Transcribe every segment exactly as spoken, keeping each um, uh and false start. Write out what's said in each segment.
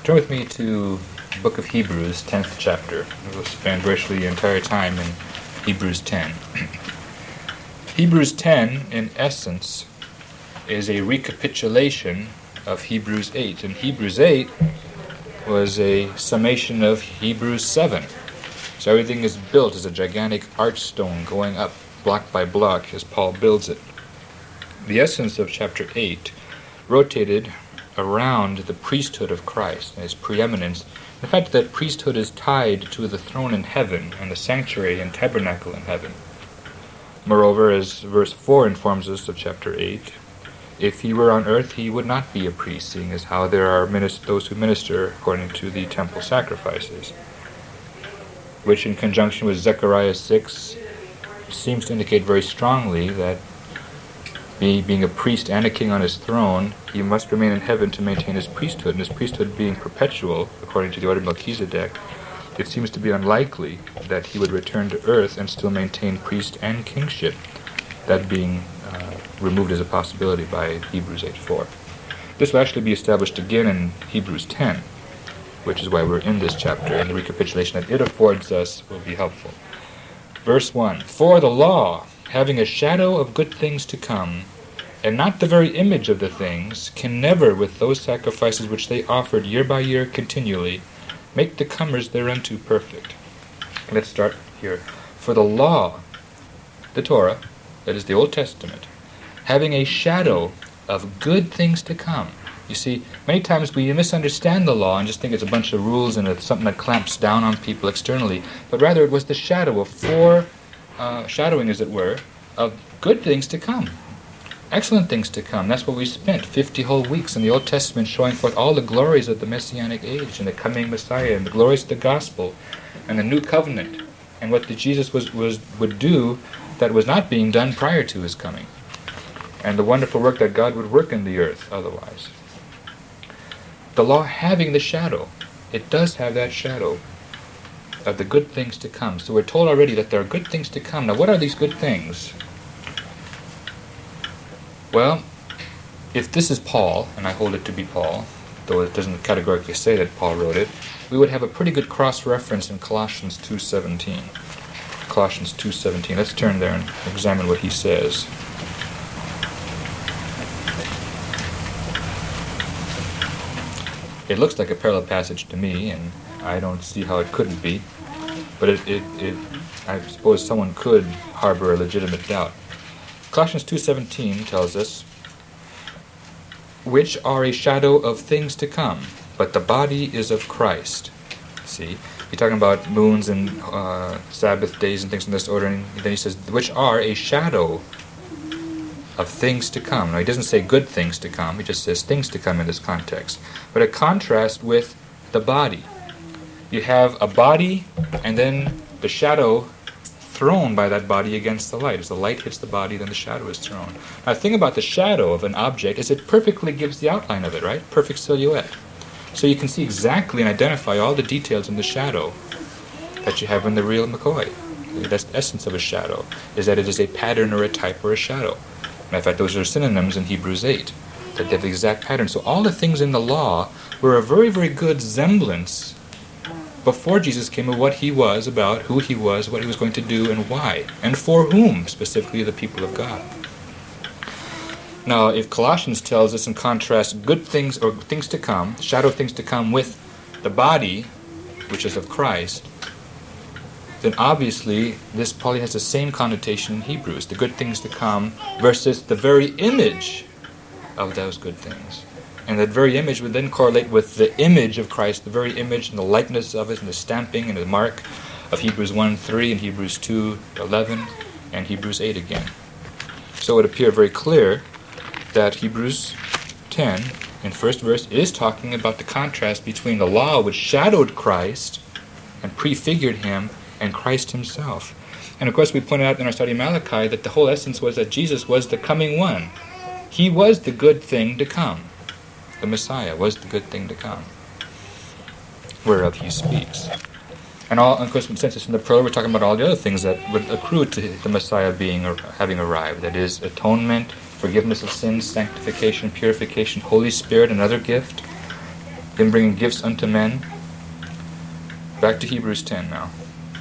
Turn with me to the book of Hebrews, tenth chapter. We'll spend virtually the entire time in Hebrews ten. Hebrews ten, in essence, is a recapitulation of Hebrews eight. And Hebrews eight was a summation of Hebrews seven. So everything is built as a gigantic archstone going up block by block as Paul builds it. The essence of chapter eight rotated around the priesthood of Christ and his preeminence. The fact that priesthood is tied to the throne in heaven and the sanctuary and tabernacle in heaven. Moreover, as verse four informs us of chapter eight, if he were on earth, he would not be a priest, seeing as how there are minister, those who minister according to the temple sacrifices, which in conjunction with Zechariah six seems to indicate very strongly that Be, being a priest and a king on his throne, he must remain in heaven to maintain his priesthood. And his priesthood being perpetual, according to the order of Melchizedek, it seems to be unlikely that he would return to earth and still maintain priest and kingship, that being uh, removed as a possibility by Hebrews eight four. This will actually be established again in Hebrews ten, which is why we're in this chapter, and the recapitulation that it affords us will be helpful. Verse one, For the law, having a shadow of good things to come, and not the very image of the things, can never, with those sacrifices which they offered year by year continually, make the comers thereunto perfect. Let's start here. For the law, the Torah, that is the Old Testament, having a shadow of good things to come. You see, many times we misunderstand the law and just think it's a bunch of rules and it's something that clamps down on people externally, but rather it was the shadow of four Uh, shadowing, as it were, of good things to come. Excellent things to come. That's what we spent fifty whole weeks in the Old Testament showing forth all the glories of the Messianic age and the coming Messiah and the glories of the gospel and the new covenant and what the Jesus was, was would do that was not being done prior to his coming, and the wonderful work that God would work in the earth otherwise. The law having the shadow, it does have that shadow of the good things to come. So we're told already that there are good things to come. Now, what are these good things? Well, if this is Paul, and I hold it to be Paul, though it doesn't categorically say that Paul wrote it, we would have a pretty good cross-reference in Colossians two seventeen. Colossians two seventeen. Let's turn there and examine what he says. It looks like a parallel passage to me, and I don't see how it couldn't be. But it, it, it, I suppose someone could harbor a legitimate doubt. Colossians two seventeen tells us, which are a shadow of things to come, but the body is of Christ. See, he's talking about moons and uh, Sabbath days and things in this order, and then he says, which are a shadow of things to come. Now, he doesn't say good things to come, he just says things to come in this context. But a contrast with the body. You have a body, and then the shadow thrown by that body against the light. As the light hits the body, then the shadow is thrown. Now, the thing about the shadow of an object is it perfectly gives the outline of it, right? Perfect silhouette. So you can see exactly and identify all the details in the shadow that you have in the real McCoy. That's the essence of a shadow, is that it is a pattern or a type or a shadow. Matter of fact, those are synonyms in Hebrews eight, that they have the exact pattern. So all the things in the law were a very, very good semblance before Jesus came of what he was about, who he was, what he was going to do, and why, and for whom, specifically the people of God. Now, if Colossians tells us in contrast good things or things to come, shadow of things to come with the body, which is of Christ, then obviously this probably has the same connotation in Hebrews, the good things to come versus the very image of those good things. And that very image would then correlate with the image of Christ, the very image and the likeness of it, and the stamping and the mark of Hebrews one three and Hebrews two eleven and Hebrews eight again. So it would appear very clear that Hebrews ten, in first verse, is talking about the contrast between the law which shadowed Christ and prefigured him and Christ himself. And of course we pointed out in our study of Malachi that the whole essence was that Jesus was the coming one. He was the good thing to come. The Messiah was the good thing to come, whereof he speaks. And all, of course, since it's in the prologue, we're talking about all the other things that would accrue to the Messiah being or having arrived. That is, atonement, forgiveness of sins, sanctification, purification, Holy Spirit, another gift, him bringing gifts unto men. Back to Hebrews ten now.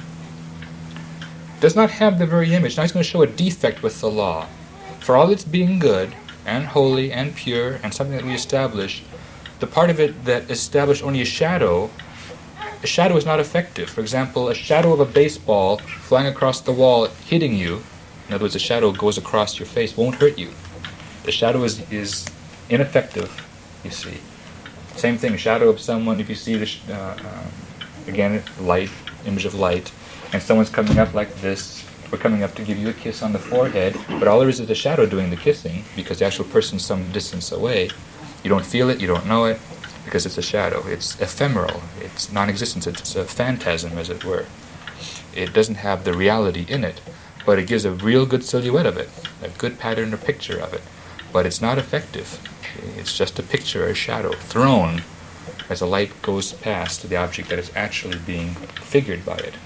Does not have the very image. Now he's going to show a defect with the law. For all its being good and holy and pure and something that we establish, the part of it that established only a shadow, a shadow is not effective. For example, a shadow of a baseball flying across the wall hitting you, in other words, a shadow goes across your face, won't hurt you. The shadow is, is ineffective, you see. Same thing, a shadow of someone, if you see, the sh- uh, um, again, light, image of light, and someone's coming up like this, or coming up to give you a kiss on the forehead, but all there is is a shadow doing the kissing, because the actual person's some distance away. You don't feel it, you don't know it, because it's a shadow. It's ephemeral, it's non-existent, it's a phantasm, as it were. It doesn't have the reality in it, but it gives a real good silhouette of it, a good pattern or picture of it. But it's not effective. It's just a picture, a shadow, thrown as the light goes past the object that is actually being figured by it.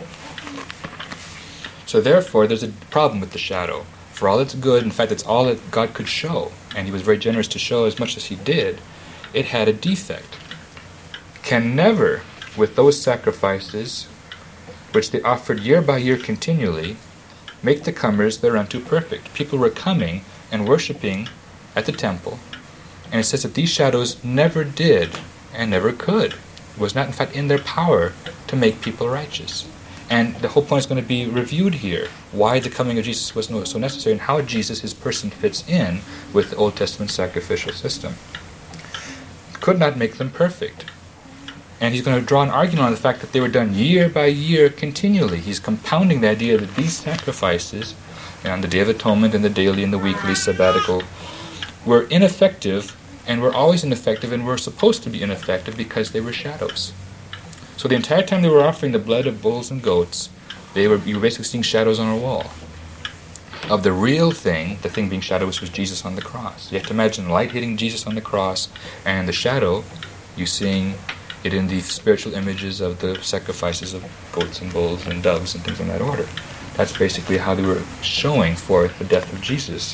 So therefore, there's a problem with the shadow. For all it's good, in fact, it's all that God could show, and he was very generous to show as much as he did, it had a defect. Can never, with those sacrifices, which they offered year by year continually, make the comers thereunto perfect. People were coming and worshipping at the temple, and it says that these shadows never did and never could. It was not, in fact, in their power to make people righteous. And the whole point is going to be reviewed here, why the coming of Jesus was so necessary and how Jesus, his person, fits in with the Old Testament sacrificial system. Could not make them perfect. And he's going to draw an argument on the fact that they were done year by year continually. He's compounding the idea that these sacrifices, on the Day of Atonement and the daily and the weekly sabbatical, were ineffective, and were always ineffective, and were supposed to be ineffective because they were shadows. So the entire time they were offering the blood of bulls and goats, they were you were basically seeing shadows on a wall of the real thing, the thing being shadow, which was Jesus on the cross. You have to imagine light hitting Jesus on the cross, and the shadow, you seeing it in the spiritual images of the sacrifices of goats and bulls and doves and things in that order. That's basically how they were showing forth the death of Jesus.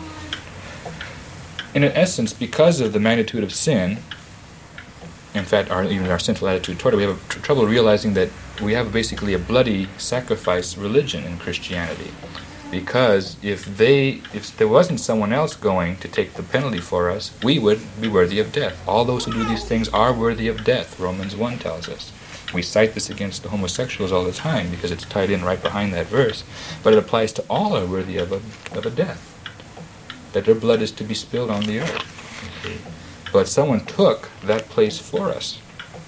In essence, because of the magnitude of sin, in fact, our, even our sinful attitude toward it, we have a tr- trouble realizing that we have basically a bloody sacrifice religion in Christianity. Because if they, if there wasn't someone else going to take the penalty for us, we would be worthy of death. All those who do these things are worthy of death, Romans one tells us. We cite this against the homosexuals all the time because it's tied in right behind that verse. But it applies to all are worthy of a, of a death. That their blood is to be spilled on the earth. But someone took that place for us.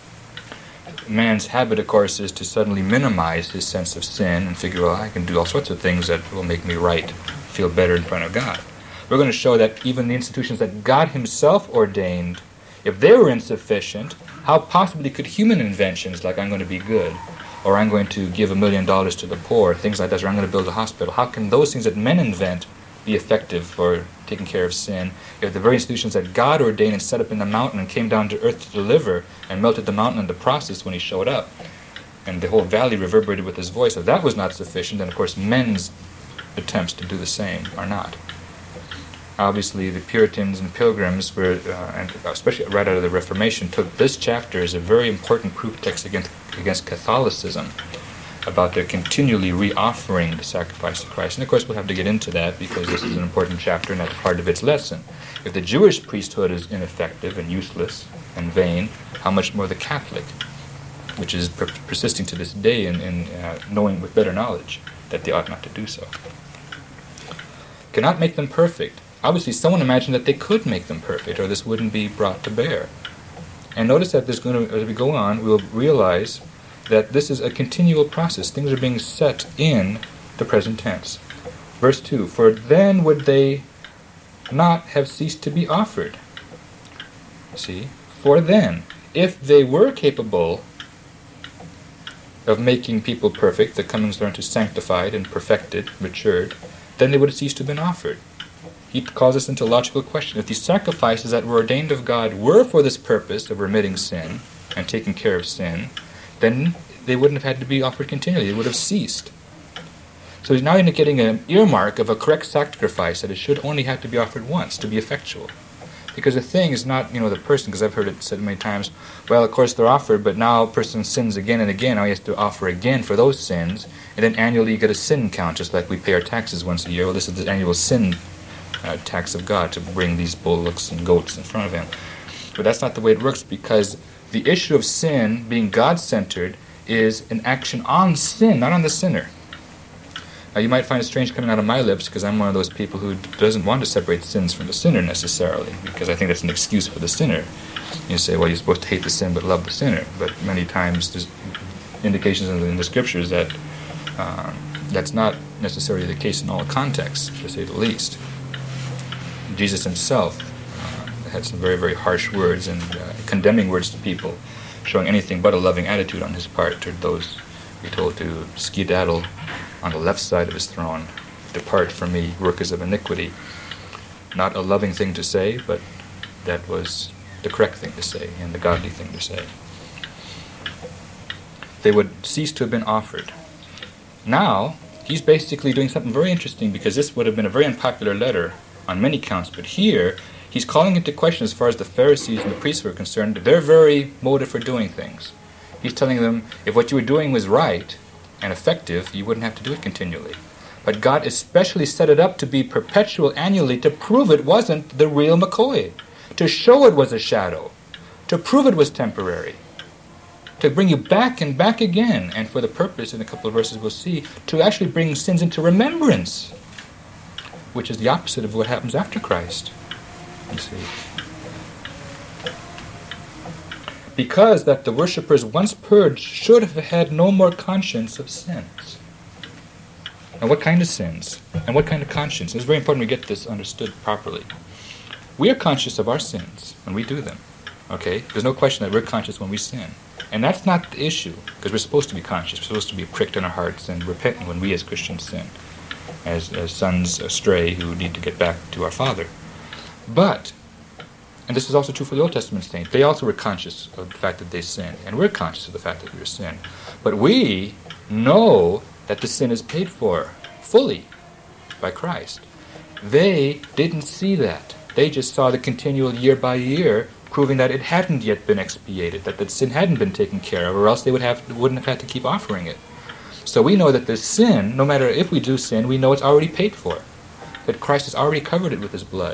Man's habit, of course, is to suddenly minimize his sense of sin and figure, well, I can do all sorts of things that will make me right, feel better in front of God. We're going to show that even the institutions that God himself ordained, if they were insufficient, how possibly could human inventions, like I'm going to be good, or I'm going to give a million dollars to the poor, things like that, or I'm going to build a hospital, how can those things that men invent be effective for taking care of sin, if the very institutions that God ordained and set up in the mountain and came down to earth to deliver and melted the mountain in the process when he showed up, and the whole valley reverberated with his voice, if that was not sufficient, then of course men's attempts to do the same are not. Obviously the Puritans and Pilgrims, were, uh, and especially right out of the Reformation, took this chapter as a very important proof text against, against Catholicism, about their continually re-offering the sacrifice of Christ. And of course we'll have to get into that because this is an important chapter and that's part of its lesson. If the Jewish priesthood is ineffective and useless and vain, how much more the Catholic, which is per- persisting to this day in, in uh, knowing with better knowledge that they ought not to do so. Cannot make them perfect. Obviously someone imagined that they could make them perfect or this wouldn't be brought to bear. And notice that there's going to, as we go on, we'll realize that this is a continual process. Things are being set in the present tense. Verse two, for then would they not have ceased to be offered. See? For then, if they were capable of making people perfect, the comings thereunto sanctified and perfected, matured, then they would have ceased to have been offered. He calls us into a logical question. If these sacrifices that were ordained of God were for this purpose of remitting sin and taking care of sin, then they wouldn't have had to be offered continually. They would have ceased. So he's now indicating an earmark of a correct sacrifice that it should only have to be offered once to be effectual. Because the thing is not, you know, the person, because I've heard it said many times, well, of course they're offered, but now a person sins again and again, now he has to offer again for those sins, and then annually you get a sin count, just like we pay our taxes once a year. Well, this is the annual sin uh, tax of God, to bring these bullocks and goats in front of him. But that's not the way it works, because the issue of sin, being God-centered, is an action on sin, not on the sinner. Now, you might find it strange coming out of my lips, because I'm one of those people who doesn't want to separate sins from the sinner necessarily, because I think that's an excuse for the sinner. You say, well, you're supposed to hate the sin but love the sinner. But many times there's indications in the, in the Scriptures that uh, that's not necessarily the case in all contexts, to say the least. Jesus himself uh, had some very, very harsh words and uh, condemning words to people, showing anything but a loving attitude on his part toward those we're told to skedaddle on the left side of his throne. Depart from me, workers of iniquity. Not a loving thing to say, but that was the correct thing to say and the godly thing to say. They would cease to have been offered. Now, he's basically doing something very interesting, because this would have been a very unpopular letter on many counts, but here he's calling into question, as far as the Pharisees and the priests were concerned, their very motive for doing things. He's telling them, if what you were doing was right and effective, you wouldn't have to do it continually. But God especially set it up to be perpetual annually to prove it wasn't the real McCoy, to show it was a shadow, to prove it was temporary, to bring you back and back again, and for the purpose, in a couple of verses we'll see, to actually bring sins into remembrance, which is the opposite of what happens after Christ. You see. Because that the worshippers once purged should have had no more conscience of sins. Now, what kind of sins? And what kind of conscience? It's very important we get this understood properly. We are conscious of our sins when we do them. Okay? There's no question that we're conscious when we sin. And that's not the issue, because we're supposed to be conscious. We're supposed to be pricked in our hearts and repentant when we as Christians sin, as, as sons astray who need to get back to our Father. But, and this is also true for the Old Testament saints, they also were conscious of the fact that they sinned, and we're conscious of the fact that we are sin. But we know that the sin is paid for fully by Christ. They didn't see that. They just saw the continual year by year proving that it hadn't yet been expiated, that the sin hadn't been taken care of, or else they would have wouldn't have had to keep offering it. So we know that the sin, no matter if we do sin, we know it's already paid for, that Christ has already covered it with his blood,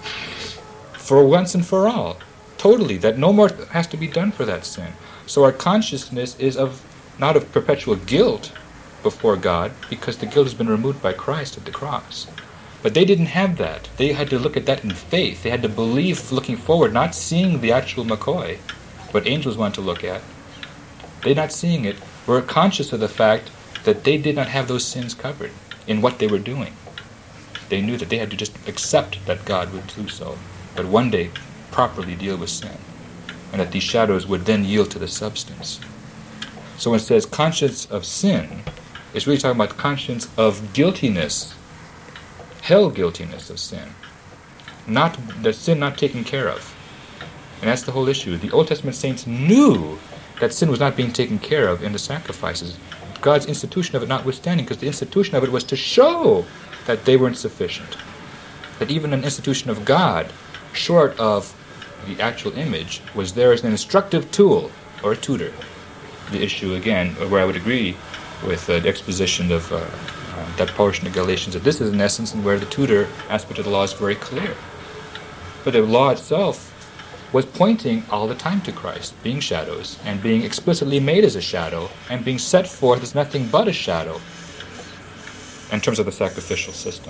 for once and for all, totally, that no more has to be done for that sin. So our consciousness is of not of perpetual guilt before God, because the guilt has been removed by Christ at the cross. But they didn't have that. They had to look at that in faith. They had to believe looking forward, not seeing the actual McCoy, what angels want to look at. They're not seeing it. Were conscious of the fact that they did not have those sins covered in what they were doing. They knew that they had to just accept that God would do so, but one day properly deal with sin, and that these shadows would then yield to the substance. So when it says conscience of sin, it's really talking about conscience of guiltiness, hell guiltiness of sin, not the sin not taken care of. And that's the whole issue. The Old Testament saints knew that sin was not being taken care of in the sacrifices, God's institution of it notwithstanding, because the institution of it was to show that they weren't sufficient. That even an institution of God, short of the actual image, was there as an instructive tool or a tutor. The issue, again, where I would agree with uh, the exposition of uh, uh, that portion of Galatians, that this is in essence where the tutor aspect of the law is very clear. But the law itself was pointing all the time to Christ, being shadows, and being explicitly made as a shadow, and being set forth as nothing but a shadow in terms of the sacrificial system.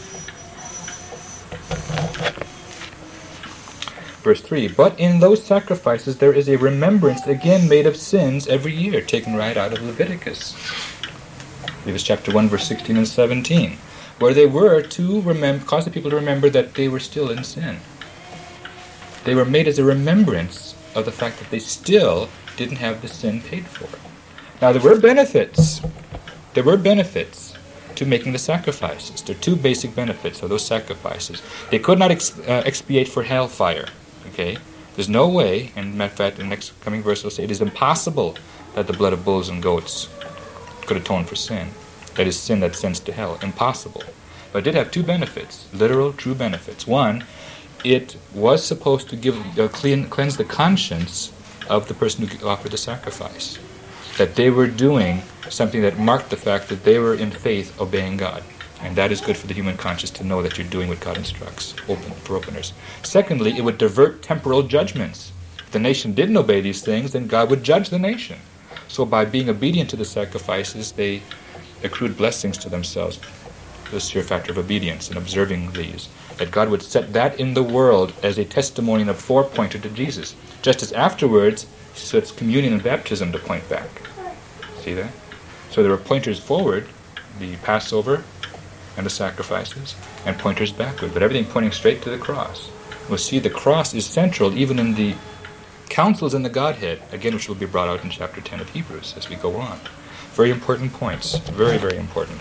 Verse three, but in those sacrifices there is a remembrance again made of sins every year, taken right out of Leviticus. Leviticus chapter one, verse sixteen and seventeen, where they were to remember, cause the people to remember that they were still in sin. They were made as a remembrance of the fact that they still didn't have the sin paid for. Now there were benefits. There were benefits to making the sacrifices. There are two basic benefits of those sacrifices. They could not ex- uh, expiate for hellfire. Okay? There's no way, and matter of fact, in the next coming verse will say, it is impossible that the blood of bulls and goats could atone for sin. That is sin that sends to hell. Impossible. But it did have two benefits, literal, true benefits. One, it was supposed to give uh, clean, cleanse the conscience of the person who offered the sacrifice. That they were doing something that marked the fact that they were in faith obeying God. And that is good for the human conscience to know that you're doing what God instructs, open for openers. Secondly, it would divert temporal judgments. If the nation didn't obey these things, then God would judge the nation. So by being obedient to the sacrifices, they accrued blessings to themselves. The sheer factor of obedience and observing these. That God would set that in the world as a testimony and a forepointer to Jesus. Just as afterwards, he sets communion and baptism to point back. See that? So there were pointers forward, the Passover and the sacrifices, and pointers backward, but everything pointing straight to the cross. We'll see the cross is central even in the counsels in the Godhead, again which will be brought out in chapter ten of Hebrews as we go on. Very important points, very, very important.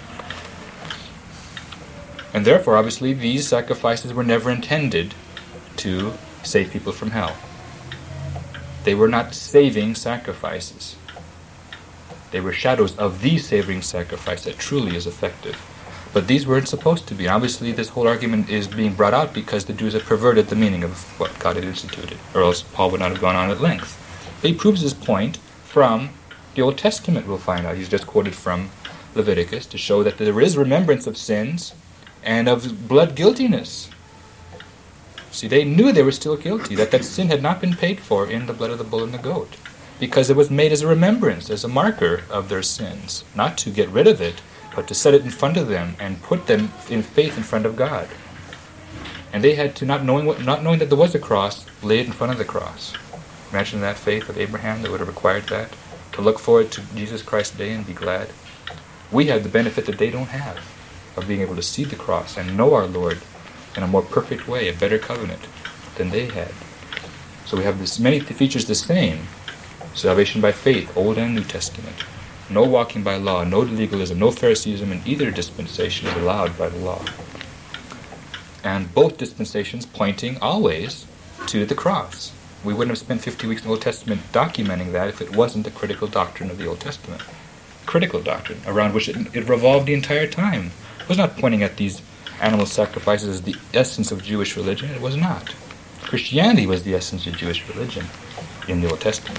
And therefore, obviously, these sacrifices were never intended to save people from hell. They were not saving sacrifices. They were shadows of the saving sacrifice that truly is effective. But these weren't supposed to be. Obviously, this whole argument is being brought out because the Jews have perverted the meaning of what God had instituted, or else Paul would not have gone on at length. He proves his point from the Old Testament, we'll find out. He's just quoted from Leviticus to show that there is remembrance of sins and of blood guiltiness. See, they knew they were still guilty, that that sin had not been paid for in the blood of the bull and the goat, because it was made as a remembrance, as a marker of their sins, not to get rid of it, but to set it in front of them and put them in faith in front of God. And they had to, not knowing what, not knowing that there was a cross, lay it in front of the cross. Imagine that faith of Abraham that would have required that, to look forward to Jesus Christ's day and be glad. We have the benefit that they don't have, of being able to see the cross and know our Lord in a more perfect way, a better covenant than they had. So we have this many features the same. Salvation by faith, Old and New Testament. No walking by law, no legalism, no Phariseeism in either dispensation is allowed by the law. And both dispensations pointing always to the cross. We wouldn't have spent fifty weeks in the Old Testament documenting that if it wasn't the critical doctrine of the Old Testament. Critical doctrine, around which it, it revolved the entire time. It was not pointing at these animal sacrifices as the essence of Jewish religion. It was not. Christianity was the essence of Jewish religion in the Old Testament.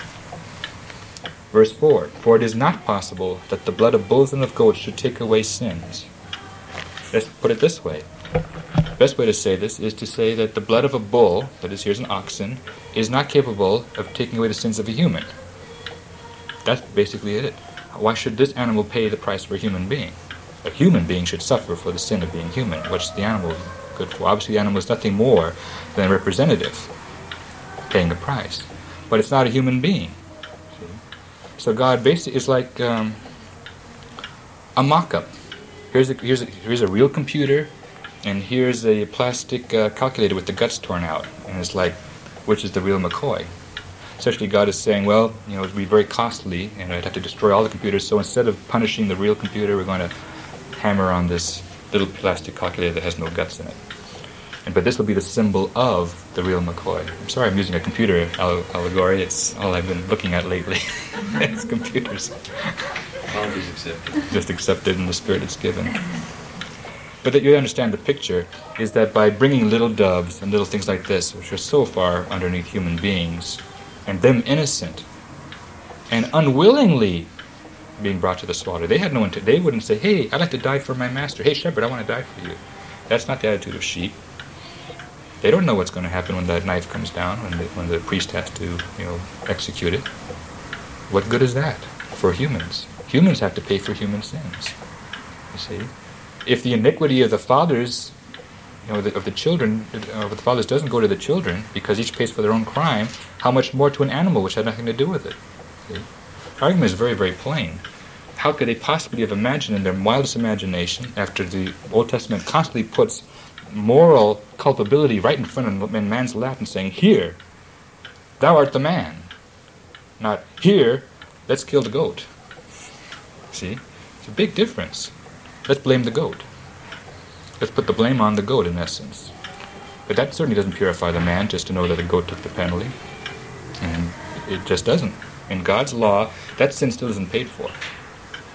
Verse four, for it is not possible that the blood of bulls and of goats should take away sins. Let's put it this way. The best way to say this is to say that the blood of a bull, that is, here's an oxen, is not capable of taking away the sins of a human. That's basically it. Why should this animal pay the price for a human being? A human being should suffer for the sin of being human. What's the animal good for? Obviously, the animal is nothing more than a representative paying a price. But it's not a human being. So God basically is like um, a mock-up. Here's a, here's, a, here's a real computer, and here's a plastic uh, calculator with the guts torn out. And it's like, which is the real McCoy? Essentially, God is saying, well, you know, it would be very costly, and I'd have to destroy all the computers, so instead of punishing the real computer, we're going to hammer on this little plastic calculator that has no guts in it. And, but this will be the symbol of the real McCoy. I'm sorry I'm using a computer alle- allegory. It's all I've been looking at lately. It's computers. Apologies accepted. Just accepted in the spirit it's given. But that you understand the picture is that by bringing little doves and little things like this, which are so far underneath human beings, and them innocent, and unwillingly being brought to the slaughter, they had no intent. They wouldn't say, hey, I'd like to die for my master. Hey, shepherd, I want to die for you. That's not the attitude of sheep. They don't know what's going to happen when that knife comes down, when the, when the priest has to, you know, execute it. What good is that for humans? Humans have to pay for human sins. You see, if the iniquity of the fathers, you know, the, of the children, uh, of the fathers doesn't go to the children because each pays for their own crime, how much more to an animal which had nothing to do with it? See? The argument is very, very plain. How could they possibly have imagined in their wildest imagination, after the Old Testament constantly puts moral culpability right in front of man's lap and saying, here, thou art the man. Not, here, let's kill the goat. See? It's a big difference. Let's blame the goat. Let's put the blame on the goat, in essence. But that certainly doesn't purify the man, just to know that the goat took the penalty. And it just doesn't. In God's law, that sin still isn't paid for.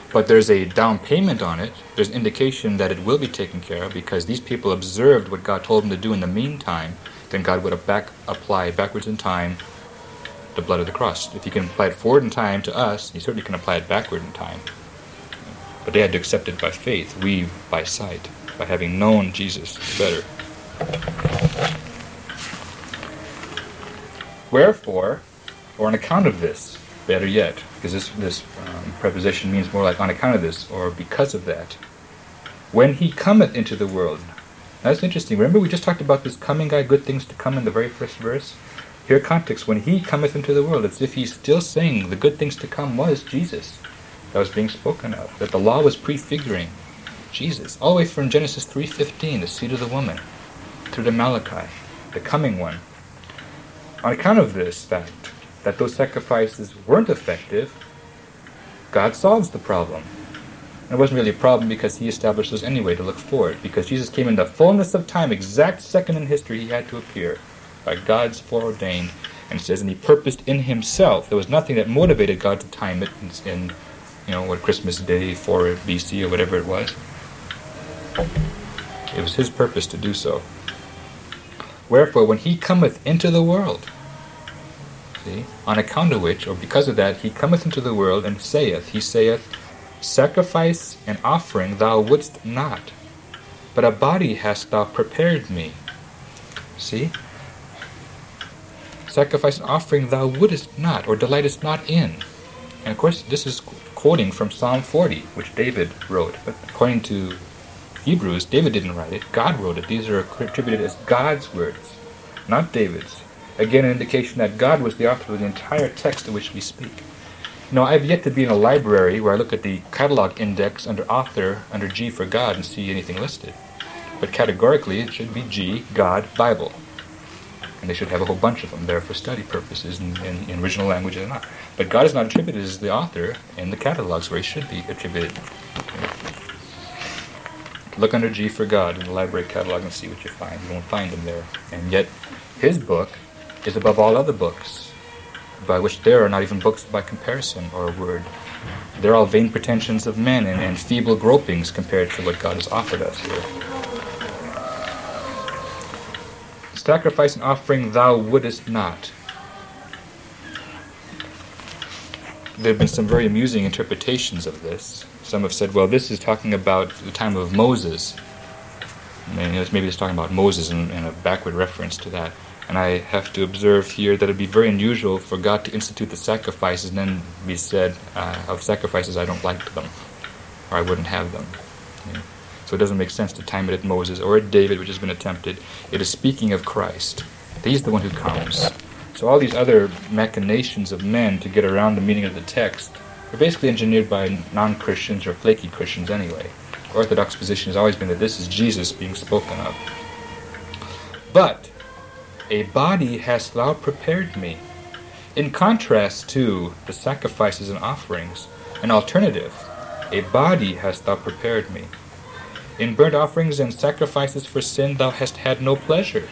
But there's a down payment on it. There's an indication that it will be taken care of because these people observed what God told them to do in the meantime. Then God would have back, apply backwards in time the blood of the cross. If he can apply it forward in time to us, he certainly can apply it backward in time. But they had to accept it by faith, we by sight, by having known Jesus better. Wherefore, or on account of this, better yet, because this, this um, preposition means more like on account of this, or because of that, when he cometh into the world. That's interesting. Remember we just talked about this coming guy, good things to come in the very first verse? Here context, when he cometh into the world, it's as if he's still saying the good things to come was Jesus that was being spoken of, that the law was prefiguring Jesus, all the way from Genesis three fifteen, the seed of the woman, through to Malachi, the coming one. On account of this fact, that those sacrifices weren't effective, God solves the problem. And it wasn't really a problem because he established those anyway to look forward, because Jesus came in the fullness of time, exact second in history he had to appear, by God's foreordained, and it says, and he purposed in himself. There was nothing that motivated God to time it in, in you know, what, Christmas Day, four B C or whatever it was. It was his purpose to do so. Wherefore, when he cometh into the world, see, on account of which, or because of that, he cometh into the world and saith, he saith, sacrifice and offering thou wouldst not, but a body hast thou prepared me. See? Sacrifice and offering thou wouldest not, or delightest not in. And of course, this is quoting from Psalm forty, which David wrote. But according to Hebrews, David didn't write it. God wrote it. These are attributed as God's words, not David's. Again, an indication that God was the author of the entire text of which we speak. You know, I've yet to be in a library where I look at the catalog index under author, under G for God, and see anything listed. But categorically, it should be G, God, Bible. And they should have a whole bunch of them there for study purposes in, in, in original language or not. But God is not attributed as the author in the catalogs where he should be attributed. Look under G for God in the library catalog and see what you find. You won't find him there. And yet, his book is above all other books, by which there are not even books by comparison or a word. They're all vain pretensions of men and, and feeble gropings compared to what God has offered us here. Sacrifice and offering thou wouldest not. There have been some very amusing interpretations of this. Some have said, well, this is talking about the time of Moses. And maybe it's talking about Moses in, in a backward reference to that. And I have to observe here that it would be very unusual for God to institute the sacrifices and then be said, uh, of sacrifices I don't like them, or I wouldn't have them. Yeah. So it doesn't make sense to time it at Moses or at David, which has been attempted. It is speaking of Christ. He's the one who comes. So all these other machinations of men to get around the meaning of the text are basically engineered by non-Christians or flaky Christians anyway. The Orthodox position has always been that this is Jesus being spoken of. But a body hast thou prepared me. In contrast to the sacrifices and offerings, an alternative, a body hast thou prepared me. In burnt offerings and sacrifices for sin thou hast had no pleasure.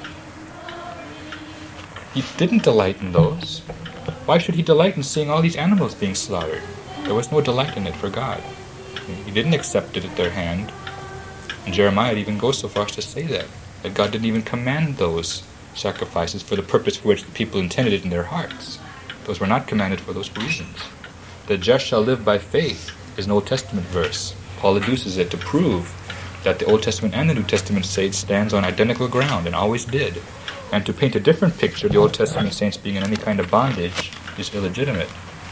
He didn't delight in those. Why should he delight in seeing all these animals being slaughtered? There was no delight in it for God. He didn't accept it at their hand. And Jeremiah even goes so far as to say that, that God didn't even command those sacrifices for the purpose for which the people intended it in their hearts. Those were not commanded for those reasons. The just shall live by faith is an Old Testament verse. Paul adduces it to prove that the Old Testament and the New Testament saints stands on identical ground and always did. And to paint a different picture, the Old Testament saints being in any kind of bondage is illegitimate.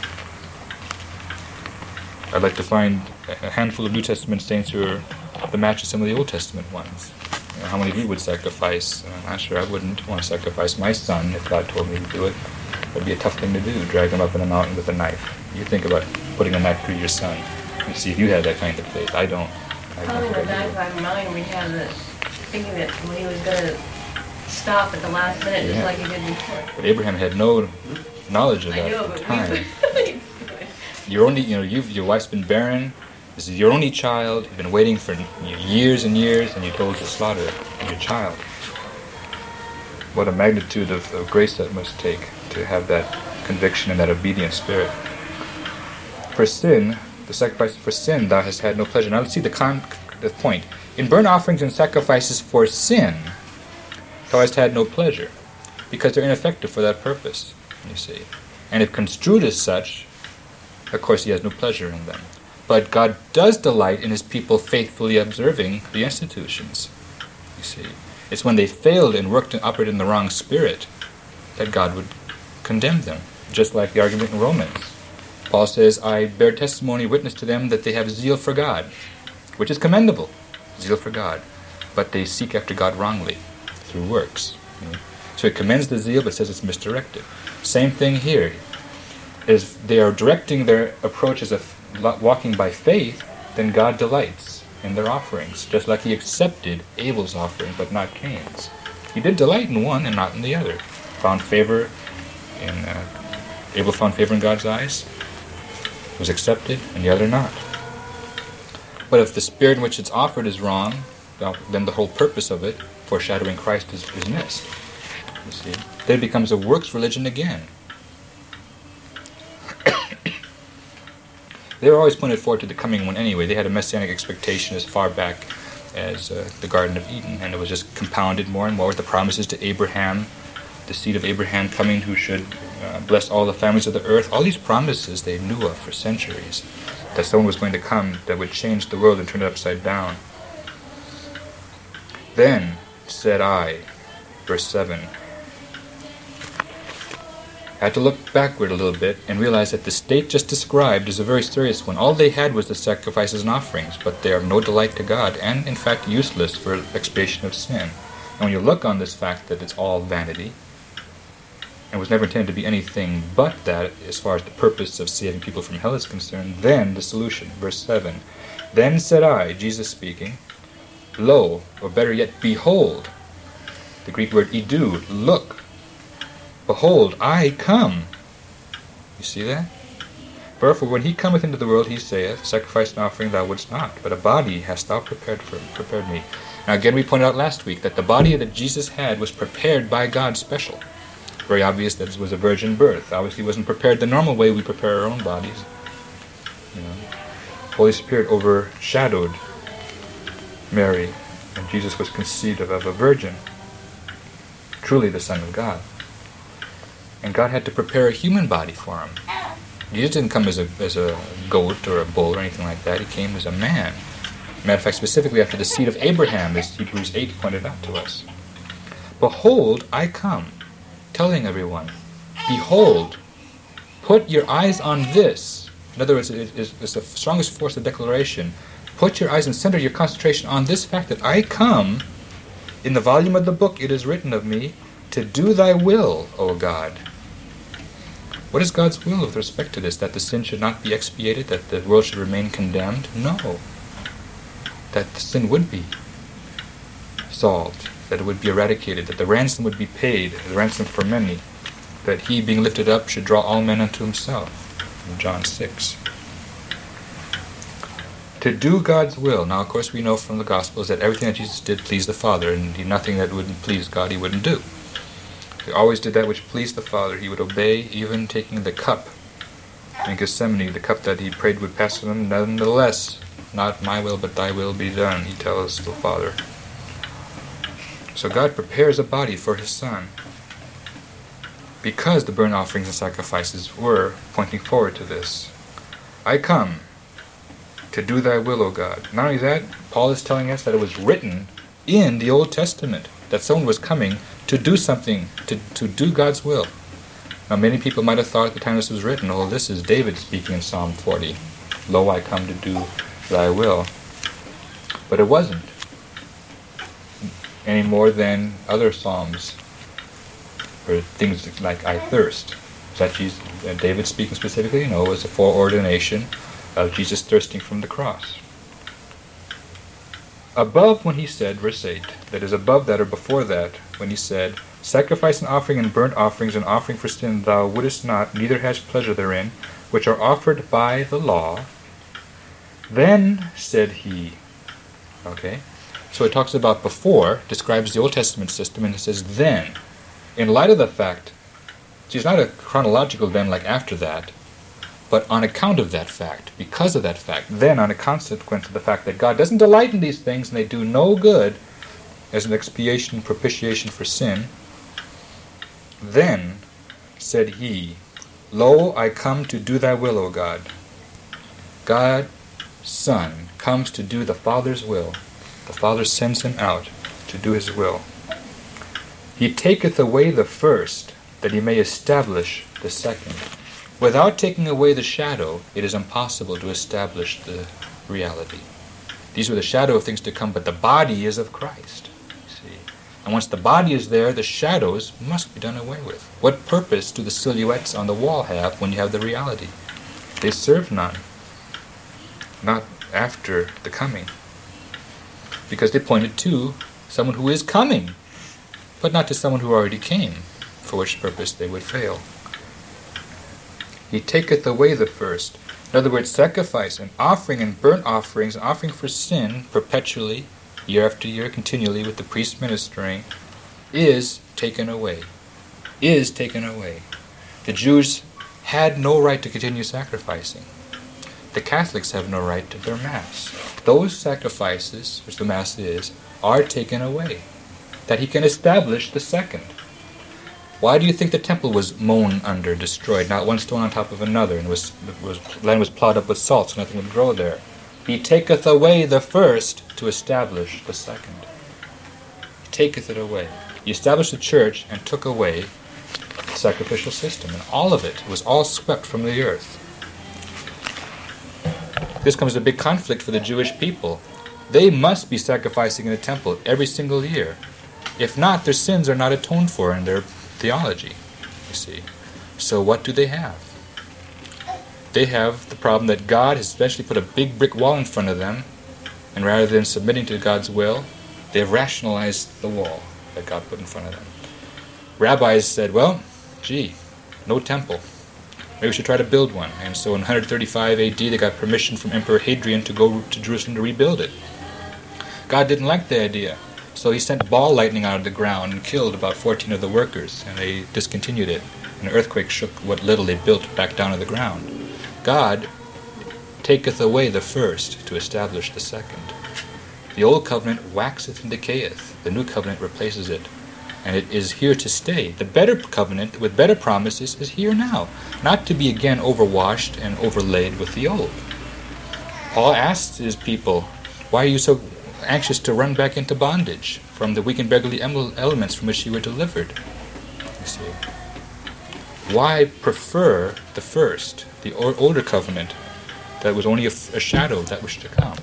I'd like to find a handful of New Testament saints who are the match of some of the Old Testament ones. You know, how many of you would sacrifice? I'm not sure I wouldn't want to sacrifice my son if God told me to do it. It would be a tough thing to do, drag him up in a mountain with a knife. You think about putting a knife through your son and see if you had that kind of faith. I don't. I Probably don't in the back of our mind we have the thinking that when he was going to stop at the last minute, just Yeah. like he did before. But Abraham had no knowledge of I that know, at the but time. we... You're only, you know, you've, your wife's been barren. This is your only child. You've been waiting for years and years, and you're told to slaughter your child. What a magnitude of, of grace that must take to have that conviction and that obedient spirit. For sin, The sacrifices for sin thou hast had no pleasure. Now let's see the, con- the point. In burnt offerings and sacrifices for sin, thou hast had no pleasure, because they're ineffective for that purpose, you see. And if construed as such, of course he has no pleasure in them. But God does delight in his people faithfully observing the institutions, you see. It's when they failed and worked and operated in the wrong spirit that God would condemn them, just like the argument in Romans. Paul says, I bear testimony, witness to them that they have zeal for God, which is commendable, zeal for God, but they seek after God wrongly, through works. You know? So it commends the zeal, but says it's misdirected. Same thing here, is they are directing their approaches of walking by faith, then God delights in their offerings, just like he accepted Abel's offering, but not Cain's. He did delight in one and not in the other. Found favor in, uh, Abel found favor in God's eyes, was accepted, and the other not. But if the spirit in which it's offered is wrong, then the whole purpose of it, foreshadowing Christ, is, is missed. You see, then it becomes a works religion again. They were always pointed forward to the coming one anyway. They had a messianic expectation as far back as uh, the Garden of Eden, and it was just compounded more and more with the promises to Abraham, the seed of Abraham coming who should uh, bless all the families of the earth. All these promises they knew of for centuries, that someone was going to come that would change the world and turn it upside down. Then said I, verse seven, I had to look backward a little bit and realize that the state just described is a very serious one. All they had was the sacrifices and offerings, but they are no delight to God, and in fact useless for expiation of sin. And when you look on this fact that it's all vanity, and was never intended to be anything but that as far as the purpose of saving people from hell is concerned, then the solution, verse seven, then said I, Jesus speaking, lo, or better yet, behold, the Greek word idu, look, behold, I come. You see that? Wherefore, when he cometh into the world, he saith, sacrifice and offering thou wouldst not, but a body hast thou prepared for prepared me. Now again, we pointed out last week that the body that Jesus had was prepared by God special. Very obvious that it was a virgin birth. Obviously, it wasn't prepared the normal way we prepare our own bodies. You know, Holy Spirit overshadowed Mary, and Jesus was conceived of, of a virgin, truly the Son of God. And God had to prepare a human body for him. Jesus didn't come as a as a goat or a bull or anything like that. He came as a man. Matter of fact, specifically after the seed of Abraham, as Hebrews eight pointed out to us. Behold, I come, telling everyone, behold, put your eyes on this. In other words, it is it's the strongest force of declaration. Put your eyes and center your concentration on this fact that I come. In the volume of the book it is written of me, to do thy will, O God. What is God's will with respect to this? That the sin should not be expiated? That the world should remain condemned? No. That the sin would be solved. That it would be eradicated. That the ransom would be paid. The ransom for many. That he, being lifted up, should draw all men unto himself. In John six. To do God's will. Now, of course, we know from the Gospels that everything that Jesus did pleased the Father, and nothing that wouldn't please God he wouldn't do. He always did that which pleased the Father. He would obey, even taking the cup in Gethsemane, the cup that he prayed would pass from him. Nonetheless, not my will, but thy will be done, he tells the Father. So God prepares a body for his Son, because the burnt offerings and sacrifices were pointing forward to this. I come to do thy will, O God. Not only that, Paul is telling us that it was written in the Old Testament that someone was coming to do something, to, to do God's will. Now many people might have thought at the time this was written, oh, this is David speaking in Psalm forty. Lo, I come to do thy will. But it wasn't. Any more than other psalms, or things like I thirst. Is that Jesus, uh, David speaking specifically? No, it was a foreordination of Jesus thirsting from the cross. Above when he said, verse eight, that is above that or before that, when he said, sacrifice and offering and burnt offerings and offering for sin thou wouldest not, neither hast pleasure therein, which are offered by the law. Then said he, okay, so it talks about before, describes the Old Testament system, and it says then. In light of the fact, see, it's not a chronological then like after that, But on account of that fact, because of that fact, then on a consequence of the fact that God doesn't delight in these things and they do no good as an expiation, propitiation for sin, then said he, Lo, I come to do thy will, O God. God, Son, comes to do the Father's will. The Father sends him out to do his will. He taketh away the first, that he may establish the second. Without taking away the shadow, it is impossible to establish the reality. These were the shadow of things to come, but the body is of Christ. See? And once the body is there, the shadows must be done away with. What purpose do the silhouettes on the wall have when you have the reality? They serve none. Not after the coming. Because they pointed to someone who is coming, but not to someone who already came, for which purpose they would fail. He taketh away the first. In other words, sacrifice and offering and burnt offerings, and offering for sin perpetually, year after year, continually with the priest ministering, is taken away. Is taken away. The Jews had no right to continue sacrificing. The Catholics have no right to their Mass. Those sacrifices, which the Mass is, are taken away, that he can establish the second. Why do you think the temple was mown under, destroyed, not one stone on top of another, and was, was land was plowed up with salt, so nothing would grow there? He taketh away the first to establish the second. He taketh it away. He established the church and took away the sacrificial system, and all of it was all swept from the earth. This comes a big conflict for the Jewish people. They must be sacrificing in the temple every single year. If not, their sins are not atoned for in their theology, you see. So what do they have? They have the problem that God has eventually put a big brick wall in front of them, and rather than submitting to God's will, they have rationalized the wall that God put in front of them. Rabbis said, well, gee, no temple. Maybe we should try to build one. And so in one thirty-five A D they got permission from Emperor Hadrian to go to Jerusalem to rebuild it. God didn't like the idea. So he sent ball lightning out of the ground and killed about fourteen of the workers, and they discontinued it. And an earthquake shook what little they built back down to the ground. God taketh away the first to establish the second. The old covenant waxeth and decayeth. The new covenant replaces it. And it is here to stay. The better covenant, with better promises, is here now, not to be again overwashed and overlaid with the old. Paul asks his people, why are you so anxious to run back into bondage from the weak and beggarly elements from which you were delivered? You see. Why prefer the first, the older covenant, that was only a, a shadow of that which to come?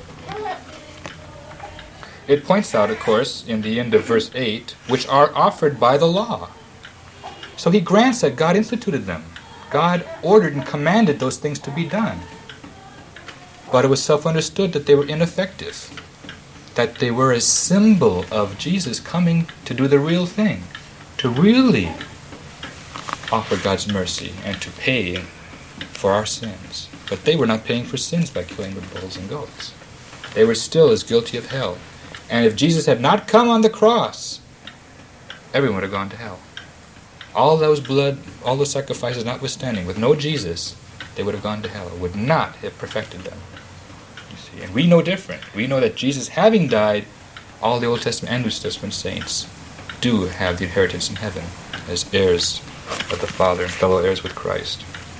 It points out, of course, in the end of verse eight, which are offered by the law. So he grants that God instituted them. God ordered and commanded those things to be done. But it was self-understood that they were ineffective, that they were a symbol of Jesus coming to do the real thing, to really offer God's mercy and to pay for our sins. But they were not paying for sins by killing the bulls and goats. They were still as guilty of hell. And if Jesus had not come on the cross, everyone would have gone to hell. All those blood, all those sacrifices notwithstanding, with no Jesus, they would have gone to hell. It would not have perfected them. You see, and we know different. We know that Jesus, having died, all the Old Testament and New Testament saints do have the inheritance in heaven as heirs of the Father and fellow heirs with Christ.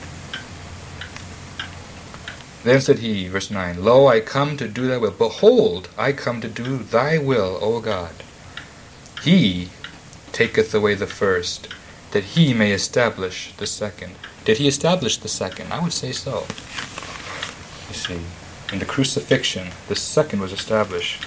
Then said he, verse nine, Lo, I come to do thy will. Behold, I come to do thy will, O God. He taketh away the first, that he may establish the second. Did he establish the second? I would say so. You see, in the crucifixion, the second was established.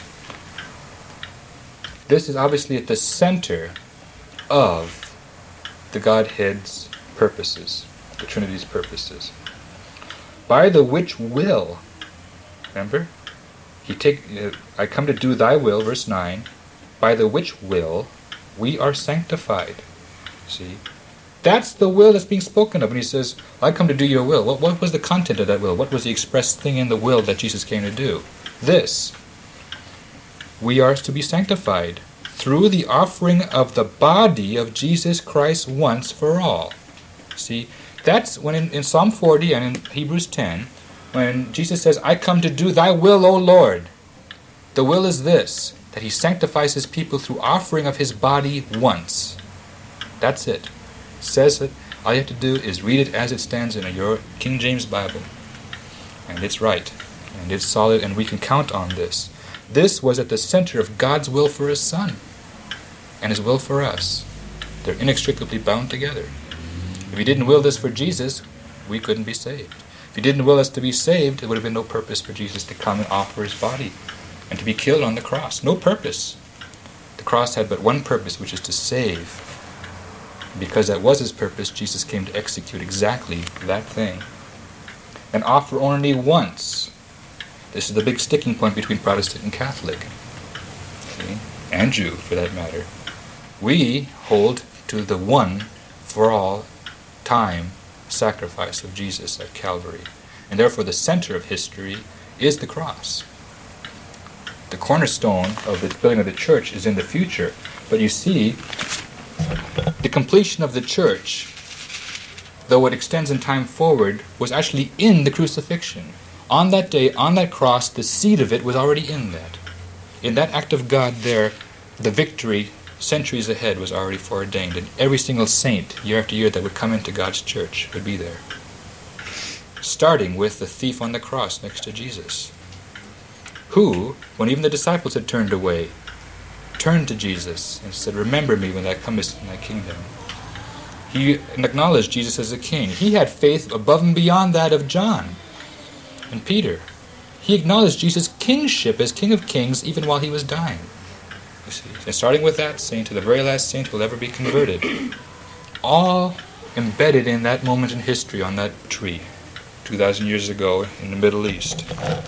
This is obviously at the center of the Godhead's purposes, the Trinity's purposes. By the which will, remember, he take. Uh, I come to do thy will, verse nine, by the which will we are sanctified. See? That's the will that's being spoken of when he says, I come to do your will. What, what was the content of that will? What was the expressed thing in the will that Jesus came to do? This. We are to be sanctified through the offering of the body of Jesus Christ once for all. See? That's when in, in Psalm forty and in Hebrews ten, when Jesus says, I come to do thy will, O Lord. The will is this, that he sanctifies his people through offering of his body once. That's it. Says it. All you have to do is read it as it stands in your King James Bible. And it's right. And it's solid, and we can count on this. This was at the center of God's will for his Son and his will for us. They're inextricably bound together. If he didn't will this for Jesus, we couldn't be saved. If he didn't will us to be saved, there would have been no purpose for Jesus to come and offer his body and to be killed on the cross. No purpose. The cross had but one purpose, which is to save. Because that was his purpose, Jesus came to execute exactly that thing. And offer only once. This is the big sticking point between Protestant and Catholic. See? And Jew, for that matter. We hold to the one for all time sacrifice of Jesus at Calvary. And therefore the center of history is the cross. The cornerstone of the building of the church is in the future. But you see, the completion of the church, though it extends in time forward, was actually in the crucifixion. On that day, on that cross, the seed of it was already in that. In that act of God there, the victory centuries ahead was already foreordained, and every single saint, year after year, that would come into God's church would be there. Starting with the thief on the cross next to Jesus, who, when even the disciples had turned away, turned to Jesus and said, remember me when thou comest in thy kingdom. He acknowledged Jesus as a king. He had faith above and beyond that of John and Peter. He acknowledged Jesus' kingship as King of Kings even while he was dying. You see? And starting with that saint to the very last saint who will ever be converted, all embedded in that moment in history on that tree two thousand years ago in the Middle East.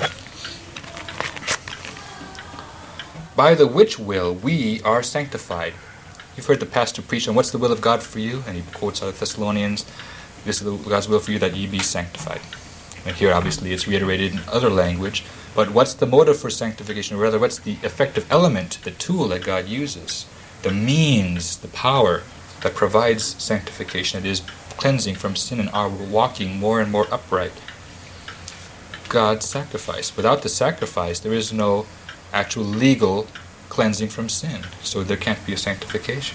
By the which will we are sanctified. You've heard the pastor preach on what's the will of God for you, and he quotes out of Thessalonians, this is God's will for you, that ye be sanctified. And here obviously it's reiterated in other language, but what's the motive for sanctification? Or rather, what's the effective element, the tool that God uses, the means, the power that provides sanctification? It is cleansing from sin and our walking more and more upright. God's sacrifice. Without the sacrifice, there is no actual legal cleansing from sin. So there can't be a sanctification.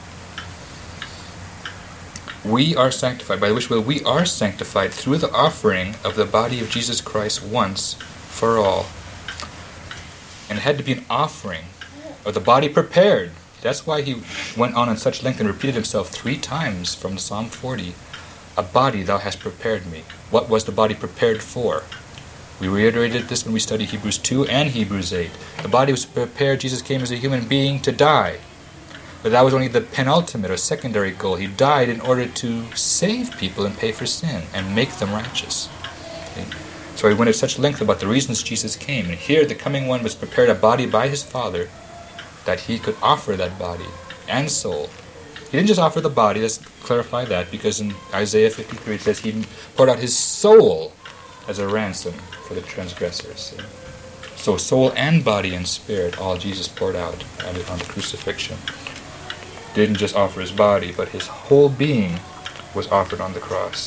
We are sanctified, by which will we are sanctified through the offering of the body of Jesus Christ once for all. And it had to be an offering of the body prepared. That's why he went on in such length and repeated himself three times from Psalm forty. A body thou hast prepared me. What was the body prepared for? We reiterated this when we studied Hebrews two and Hebrews eight. The body was prepared. Jesus came as a human being to die. But that was only the penultimate or secondary goal. He died in order to save people and pay for sin and make them righteous. Okay? So he went at such length about the reasons Jesus came. And here the coming one was prepared a body by his Father that he could offer that body and soul. He didn't just offer the body, let's clarify that, because in Isaiah fifty-three it says he poured out his soul as a ransom for the transgressors. So soul and body and spirit, all Jesus poured out on the crucifixion. Didn't just offer his body, but his whole being was offered on the cross.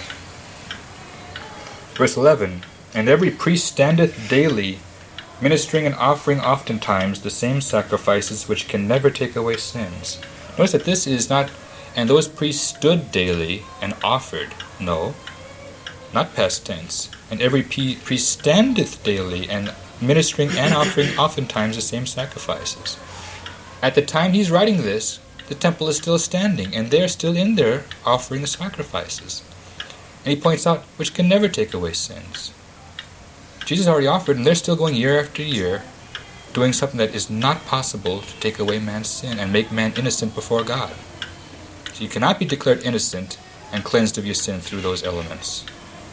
Verse eleven, and every priest standeth daily, ministering and offering oftentimes the same sacrifices which can never take away sins. Notice that this is not, and those priests stood daily and offered. No, not past tense. And every priest standeth daily and ministering and offering oftentimes the same sacrifices. At the time he's writing this, the temple is still standing, and they're still in there offering the sacrifices. And he points out, which can never take away sins. Jesus already offered, and they're still going year after year, doing something that is not possible to take away man's sin and make man innocent before God. So you cannot be declared innocent and cleansed of your sin through those elements.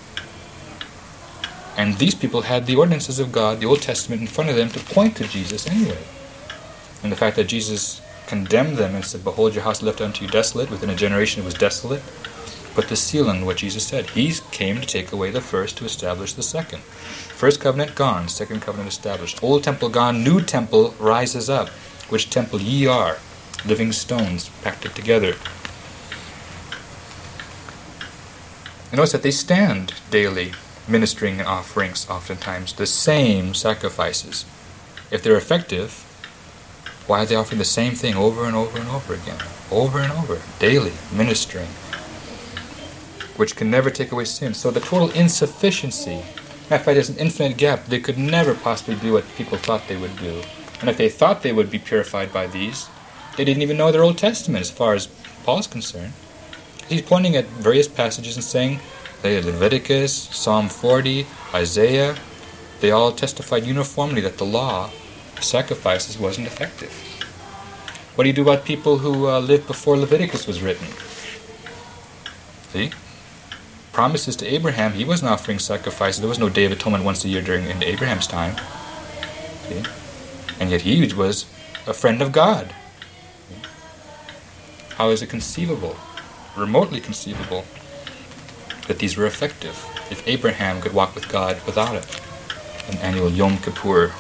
And these people had the ordinances of God, the Old Testament, in front of them to point to Jesus anyway. And the fact that Jesus condemned them and said, behold, your house left unto you desolate, within a generation it was desolate, put the seal on what Jesus said. He came to take away the first to establish the second. First covenant gone, second covenant established. Old temple gone, new temple rises up. Which temple ye are, living stones packed it together. And notice that they stand daily, ministering and offerings oftentimes the same sacrifices. If they're effective, why are they offering the same thing over and over and over again? Over and over, daily, ministering, which can never take away sin. So the total insufficiency, in fact, there's an infinite gap. They could never possibly do what people thought they would do. And if they thought they would be purified by these, they didn't even know their Old Testament as far as Paul's concerned. He's pointing at various passages and saying, Leviticus, Psalm forty, Isaiah, they all testified uniformly that the law of sacrifices wasn't effective. What do you do about people who uh, lived before Leviticus was written? See? Promises to Abraham, he wasn't offering sacrifices. There was no Day of Atonement once a year during in Abraham's time. See? And yet he was a friend of God. See? How is it conceivable, remotely conceivable, that these were effective if Abraham could walk with God without it? An annual Yom Kippur.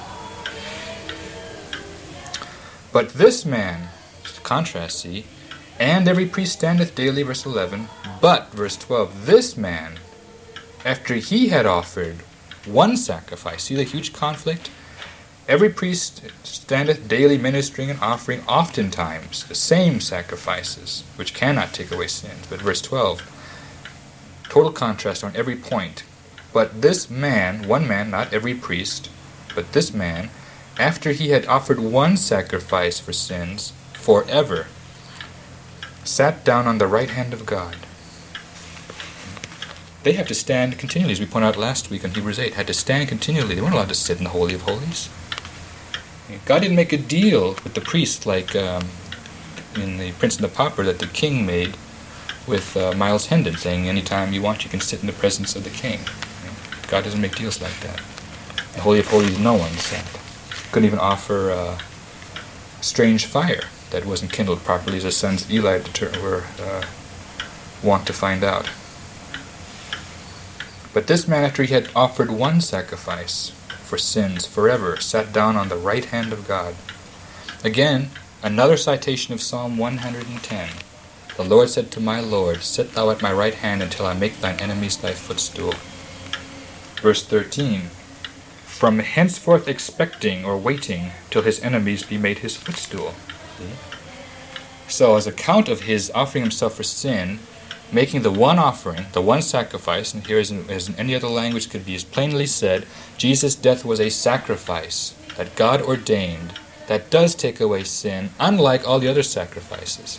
But this man, contrast, see, and every priest standeth daily, verse eleven, but, verse twelve, this man, after he had offered one sacrifice, see the huge conflict? Every priest standeth daily ministering and offering oftentimes the same sacrifices, which cannot take away sins. But verse twelve, total contrast on every point. But this man, one man, not every priest, but this man, after he had offered one sacrifice for sins forever, sat down on the right hand of God. They have to stand continually, as we pointed out last week in Hebrews eight, had to stand continually. They weren't allowed to sit in the Holy of Holies. God didn't make a deal with the priest like um, in The Prince and the Pauper that the king made with uh, Miles Hendon, saying anytime you want you can sit in the presence of the king. God doesn't make deals like that. The Holy of Holies no one sat. Couldn't even offer uh, strange fire that wasn't kindled properly, as the sons of Eli deter- were uh, wont to find out. But this man, after he had offered one sacrifice for sins forever, sat down on the right hand of God. Again, another citation of Psalm one hundred ten. The Lord said to my Lord, sit thou at my right hand until I make thine enemies thy footstool. Verse thirteen. From henceforth expecting or waiting till his enemies be made his footstool. So as account of his offering himself for sin, making the one offering, the one sacrifice, and here as in, as in any other language could be as plainly said, Jesus' death was a sacrifice that God ordained that does take away sin, unlike all the other sacrifices.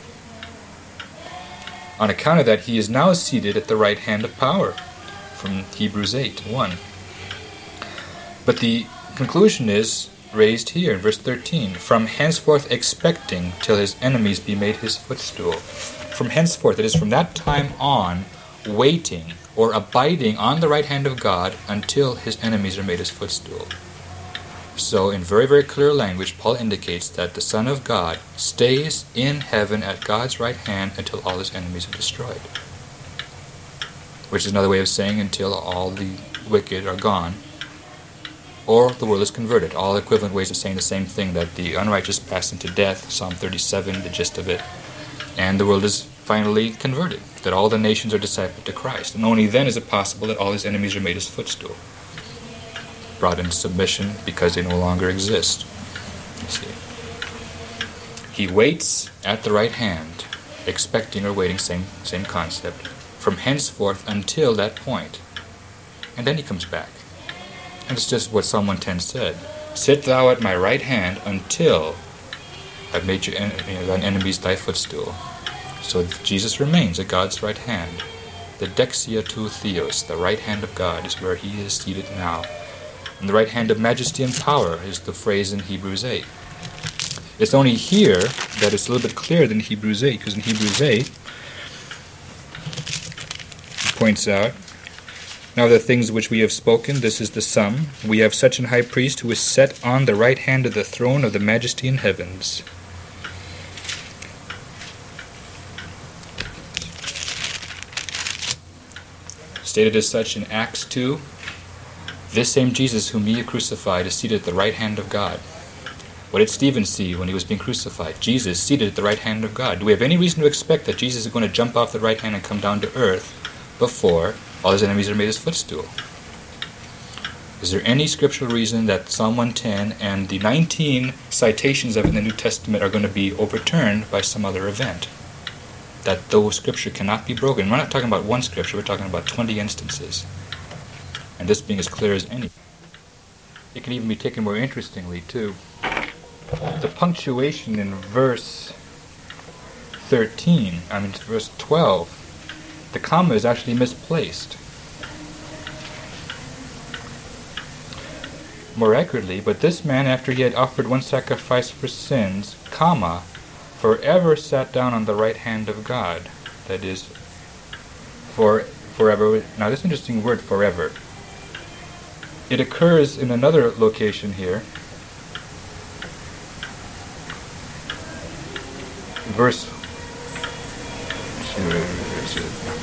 On account of that, he is now seated at the right hand of power, from Hebrews eight one. But the conclusion is raised here in verse thirteen, from henceforth expecting till his enemies be made his footstool. From henceforth, that is, from that time on, waiting or abiding on the right hand of God until his enemies are made his footstool. So, in very, very clear language, Paul indicates that the Son of God stays in heaven at God's right hand until all his enemies are destroyed. Which is another way of saying until all the wicked are gone, or the world is converted. All equivalent ways of saying the same thing, that the unrighteous pass into death, Psalm thirty-seven, the gist of it, and the world is finally converted, that all the nations are discipled to Christ. And only then is it possible that all his enemies are made his footstool, brought into submission because they no longer exist. You see, he waits at the right hand, expecting or waiting, same same concept, from henceforth until that point. And then he comes back. And it's just what Psalm one ten said. Sit thou at my right hand until I've made your en- you know, thine enemies thy footstool. So Jesus remains at God's right hand. The dexia tou theos, the right hand of God, is where he is seated now. And the right hand of majesty and power is the phrase in Hebrews eight. It's only here that it's a little bit clearer than Hebrews eight, because in Hebrews eight, he points out, now the things which we have spoken, this is the sum. We have such an high priest who is set on the right hand of the throne of the majesty in heavens. Stated as such in Acts two, this same Jesus whom ye crucified is seated at the right hand of God. What did Stephen see when he was being crucified? Jesus seated at the right hand of God. Do we have any reason to expect that Jesus is going to jump off the right hand and come down to earth before all his enemies are made his footstool. Is there any scriptural reason that Psalm one ten and the nineteen citations of it in the New Testament are going to be overturned by some other event? That though scripture cannot be broken. We're not talking about one scripture, we're talking about twenty instances. And this being as clear as any. It can even be taken more interestingly, too. The punctuation in verse thirteen, I mean verse twelve, the comma is actually misplaced. More accurately, but this man, after he had offered one sacrifice for sins, comma, forever sat down on the right hand of God. That is, for forever. Now this interesting word, forever. It occurs in another location here. Verse. Let's see where is it?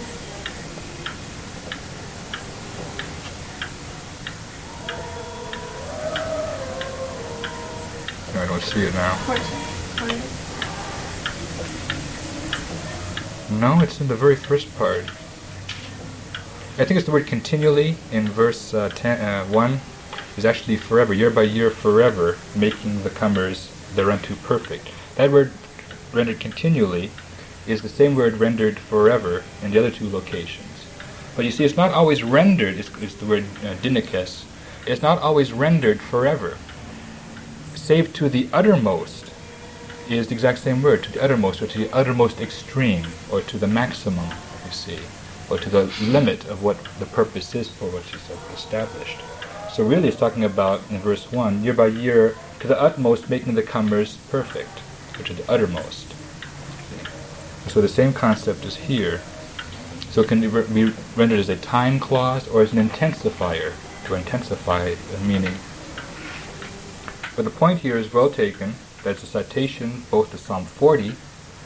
I don't see it now. No, it's in the very first part. I think it's the word continually in verse uh, ten, uh, one. Is actually forever, year by year, forever, making the comers thereunto perfect. That word rendered continually is the same word rendered forever in the other two locations. But you see, it's not always rendered, it's, it's the word uh, dinakes, it's not always rendered forever. Save to the uttermost is the exact same word, to the uttermost, or to the uttermost extreme, or to the maximum, you see, or to the limit of what the purpose is for which is established. So really it's talking about, in verse one, year by year, to the utmost, making the comers perfect, or to the uttermost. So the same concept is here. So it can be rendered as a time clause or as an intensifier, to intensify the meaning. But the point here is well taken. That's a citation both to Psalm forty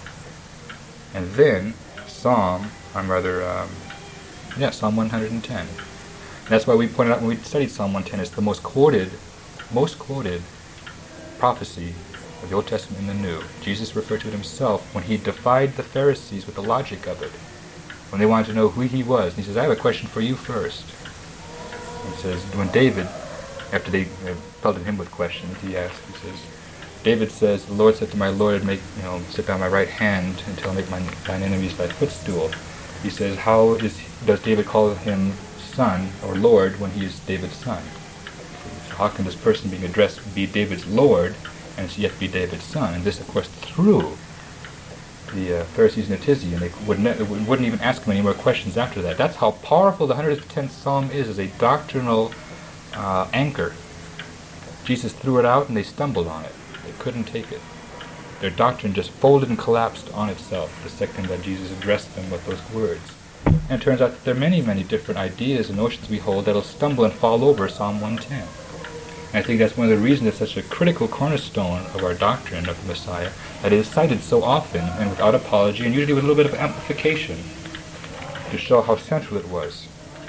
and then Psalm, I'm rather, um, yeah, Psalm one hundred ten. And that's why we pointed out when we studied Psalm one ten, it's the most quoted, most quoted prophecy of the Old Testament and the New. Jesus referred to it himself when he defied the Pharisees with the logic of it. When they wanted to know who he was. And he says, I have a question for you first. He says, when David, after they uh, pelted him with questions, he asked, he says, David says, the Lord said to my Lord, make, you know, sit by my right hand until I make my, thine enemies thy footstool. He says, how is does David call him son or Lord when he is David's son? So how can this person being addressed be David's Lord and yet be David's son? And this, of course, threw the uh, Pharisees in a tizzy, and they wouldn't, wouldn't even ask him any more questions after that. That's how powerful the one hundred tenth Psalm is as a doctrinal uh, anchor. Jesus threw it out and they stumbled on it. They couldn't take it. Their doctrine just folded and collapsed on itself the second that Jesus addressed them with those words. And it turns out that there are many, many different ideas and notions we hold that will stumble and fall over Psalm one ten. And I think that's one of the reasons it's such a critical cornerstone of our doctrine of the Messiah, that it is cited so often and without apology, and usually with a little bit of amplification to show how central it was.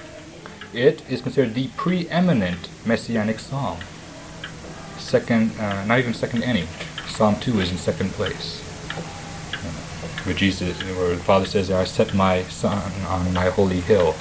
It is considered the preeminent messianic psalm. Second, uh, not even second to any. Psalm two is in second place. Where Jesus, where the Father says, I set my Son on my holy hill.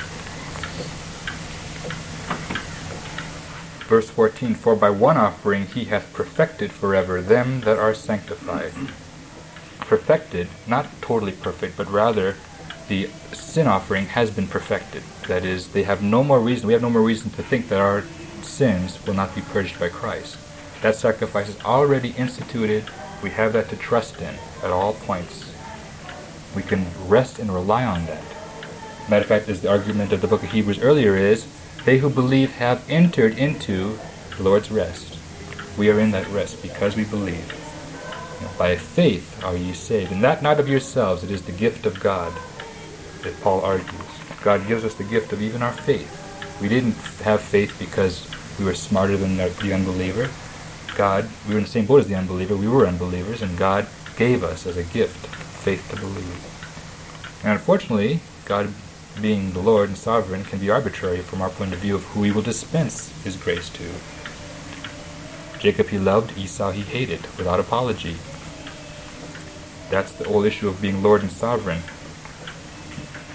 Verse fourteen, for by one offering he hath perfected forever them that are sanctified. Perfected, not totally perfect, but rather the sin offering has been perfected. That is, they have no more reason, we have no more reason to think that our sins will not be purged by Christ. That sacrifice is already instituted. We have that to trust in at all points. We can rest and rely on that. Matter of fact, as the argument of the book of Hebrews earlier is, they who believe have entered into the Lord's rest. We are in that rest because we believe. You know, by faith are ye saved, and that not of yourselves, it is the gift of God, that Paul argues. God gives us the gift of even our faith. We didn't have faith because we were smarter than the unbeliever. God, we were in the same boat as the unbeliever. We were unbelievers, and God gave us as a gift faith to believe. And unfortunately, God, being the Lord and sovereign, can be arbitrary from our point of view of who he will dispense his grace to. Jacob he loved, Esau he hated, without apology. That's the whole issue of being Lord and sovereign.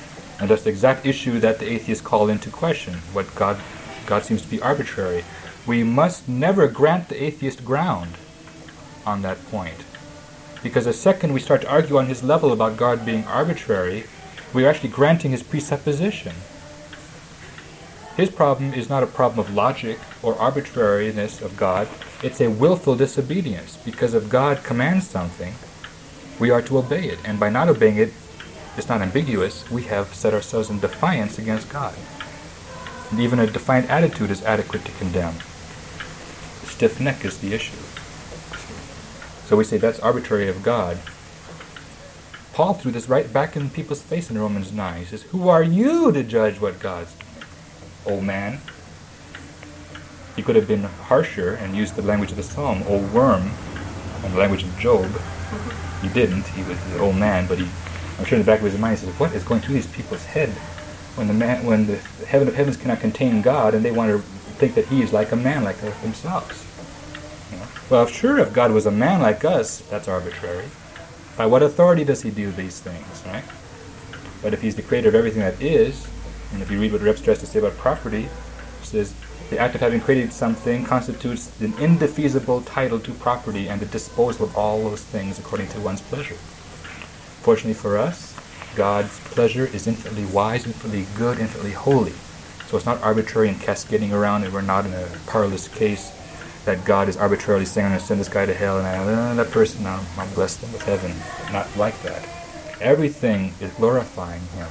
And that's the exact issue that the atheists call into question, what God, God seems to be arbitrary. We must never grant the atheist ground on that point. Because the second we start to argue on his level about God being arbitrary, we are actually granting his presupposition. His problem is not a problem of logic or arbitrariness of God. It's a willful disobedience. Because if God commands something, we are to obey it. And by not obeying it, it's not ambiguous. We have set ourselves in defiance against God. And even a defiant attitude is adequate to condemn. Stiff neck is the issue. So we say that's arbitrary of God. Paul threw this right back in people's face in Romans nine. He says, who are you to judge what God's doing? Old man. He could have been harsher and used the language of the psalm, old worm, and the language of Job. He didn't. He was an old man, but he, I'm sure in the back of his mind he says, what is going through these people's head when the man, when the heaven of heavens cannot contain God, and they want to think that he is like a man like themselves? You know? Well, sure, if God was a man like us, that's arbitrary. By what authority does he do these things, right? But if he's the creator of everything that is, and if you read what Reb tries to say about property, it says, the act of having created something constitutes an indefeasible title to property and the disposal of all those things according to one's pleasure. Fortunately for us, God's pleasure is infinitely wise, infinitely good, infinitely holy. So it's not arbitrary and cascading around, and we're not in a parlous case that God is arbitrarily saying, I'm going to send this guy to hell, and I, uh, that person, I'll, I'll bless them with heaven. Not like that. Everything is glorifying him.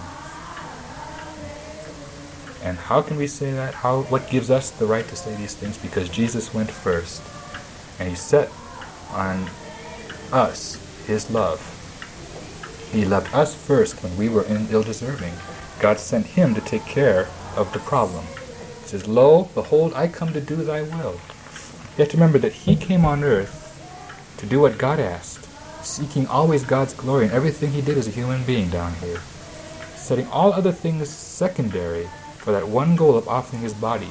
And how can we say that? How? What gives us the right to say these things? Because Jesus went first, and he set on us his love. He loved us first when we were ill-deserving. God sent him to take care of the problem. He says, lo, behold, I come to do thy will. You have to remember that he came on earth to do what God asked, seeking always God's glory in everything he did as a human being down here, setting all other things secondary for that one goal of offering his body.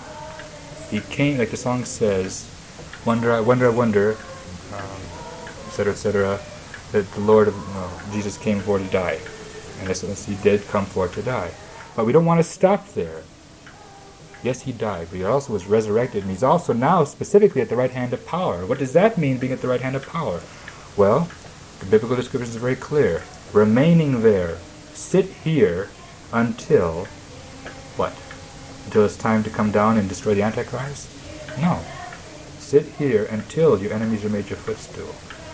He came, like the song says, wonder, I wonder, I wonder, um, et cetera, et cetera, that the Lord of no, Jesus came for to die. And this, he did come for to die. But we don't want to stop there. Yes, he died, but he also was resurrected, and he's also now specifically at the right hand of power. What does that mean, being at the right hand of power? Well, the biblical description is very clear. Remaining there, sit here until, what? Until it's time to come down and destroy the Antichrist? No. Sit here until your enemies are made your footstool.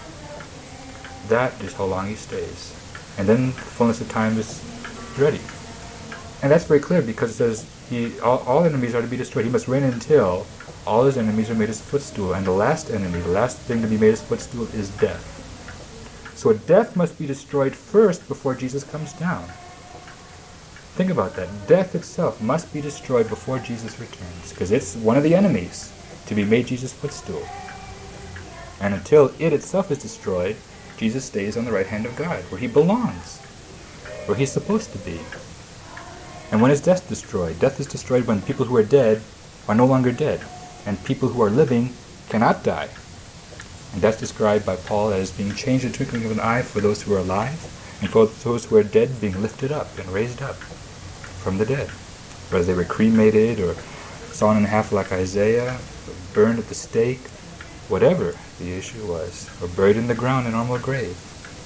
That is how long he stays. And then the fullness of time is ready. And that's very clear because it says he, all, all enemies are to be destroyed. He must reign until all his enemies are made his footstool. And the last enemy, the last thing to be made his footstool is death. So death must be destroyed first before Jesus comes down. Think about that. Death itself must be destroyed before Jesus returns, because it's one of the enemies to be made Jesus' footstool. And until it itself is destroyed, Jesus stays on the right hand of God, where he belongs, where he's supposed to be. And when is death destroyed? Death is destroyed when people who are dead are no longer dead, and people who are living cannot die. And that's described by Paul as being changed in the twinkling of an eye for those who are alive, and for those who are dead being lifted up and raised up from the dead. Whether they were cremated or sawn in half like Isaiah, or burned at the stake, whatever the issue was, or buried in the ground in a normal grave.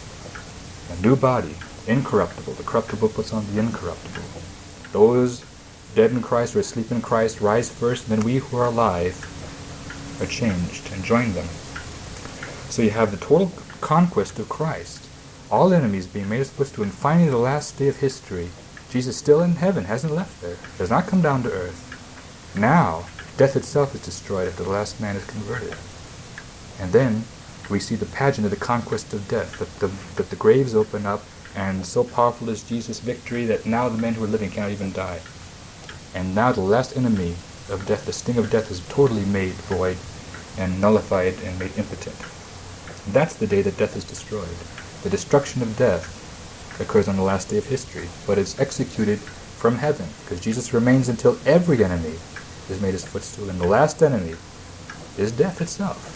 A new body, incorruptible. The corruptible puts on the incorruptible. Those dead in Christ or asleep in Christ rise first, and then we who are alive are changed and join them. So you have the total conquest of Christ, all enemies being made his footstool, and finally the last day of history, Jesus still in heaven, hasn't left there, does not come down to earth. Now, death itself is destroyed after the last man is converted. And then we see the pageant of the conquest of death, that the, that the graves open up, and so powerful is Jesus' victory that now the men who are living cannot even die. And now the last enemy of death, the sting of death, is totally made void and nullified and made impotent. That's the day that death is destroyed. The destruction of death occurs on the last day of history, but it's executed from heaven, because Jesus remains until every enemy is made his footstool, and the last enemy is death itself.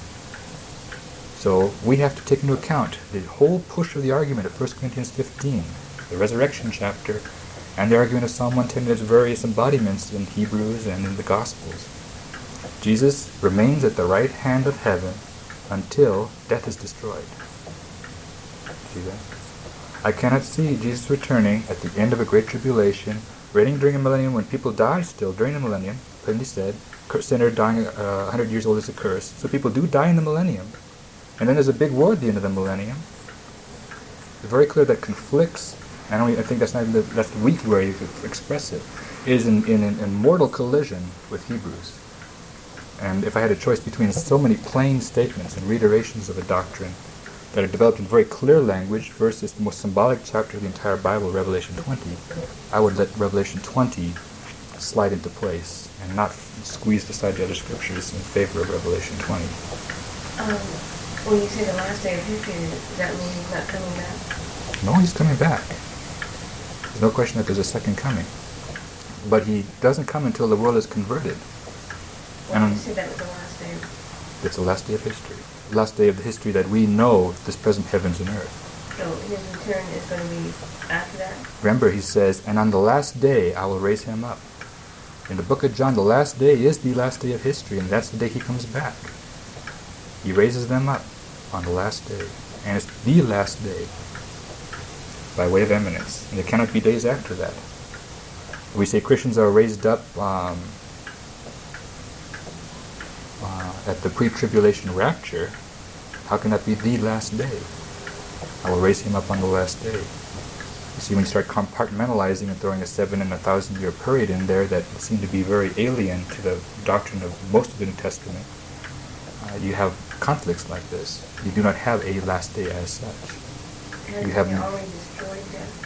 So we have to take into account the whole push of the argument of First Corinthians fifteen, the resurrection chapter, And the argument of Psalm one ten and its various embodiments in Hebrews and in the Gospels. Jesus remains at the right hand of heaven until death is destroyed. See that? I cannot see Jesus returning at the end of a great tribulation, reigning during a millennium when people die still during the millennium. Plainly said, sinner dying uh, one hundred years old is a curse. So people do die in the millennium. And then there's a big war at the end of the millennium. It's very clear that conflicts, and I, I think that's not even the, that's the weak way you could express it, is in, in an mortal collision with Hebrews. And if I had a choice between so many plain statements and reiterations of a doctrine that are developed in very clear language versus the most symbolic chapter of the entire Bible, Revelation twenty, I would let Revelation twenty slide into place and not squeeze aside the other scriptures in favor of Revelation twenty. Um, when you say the last day of history, does that mean he's not coming back? No, he's coming back. There's no question that there's a second coming. But he doesn't come until the world is converted. Well, and you say that was the last day. It's the last day of history. The last day of the history that we know this present heavens and earth. So his return is going to be after that? Remember, he says, and on the last day I will raise him up. In the book of John, the last day is the last day of history, and that's the day he comes back. He raises them up on the last day. And it's the last day by way of eminence. And there cannot be days after that. We say Christians are raised up um, uh, at the pre-tribulation rapture. How can that be the last day? I will raise him up on the last day. You see, when you start compartmentalizing and throwing a seven and a thousand year period in there that seem to be very alien to the doctrine of most of the New Testament, uh, you have conflicts like this. You do not have a last day as such. Has You have he n- already destroyed death?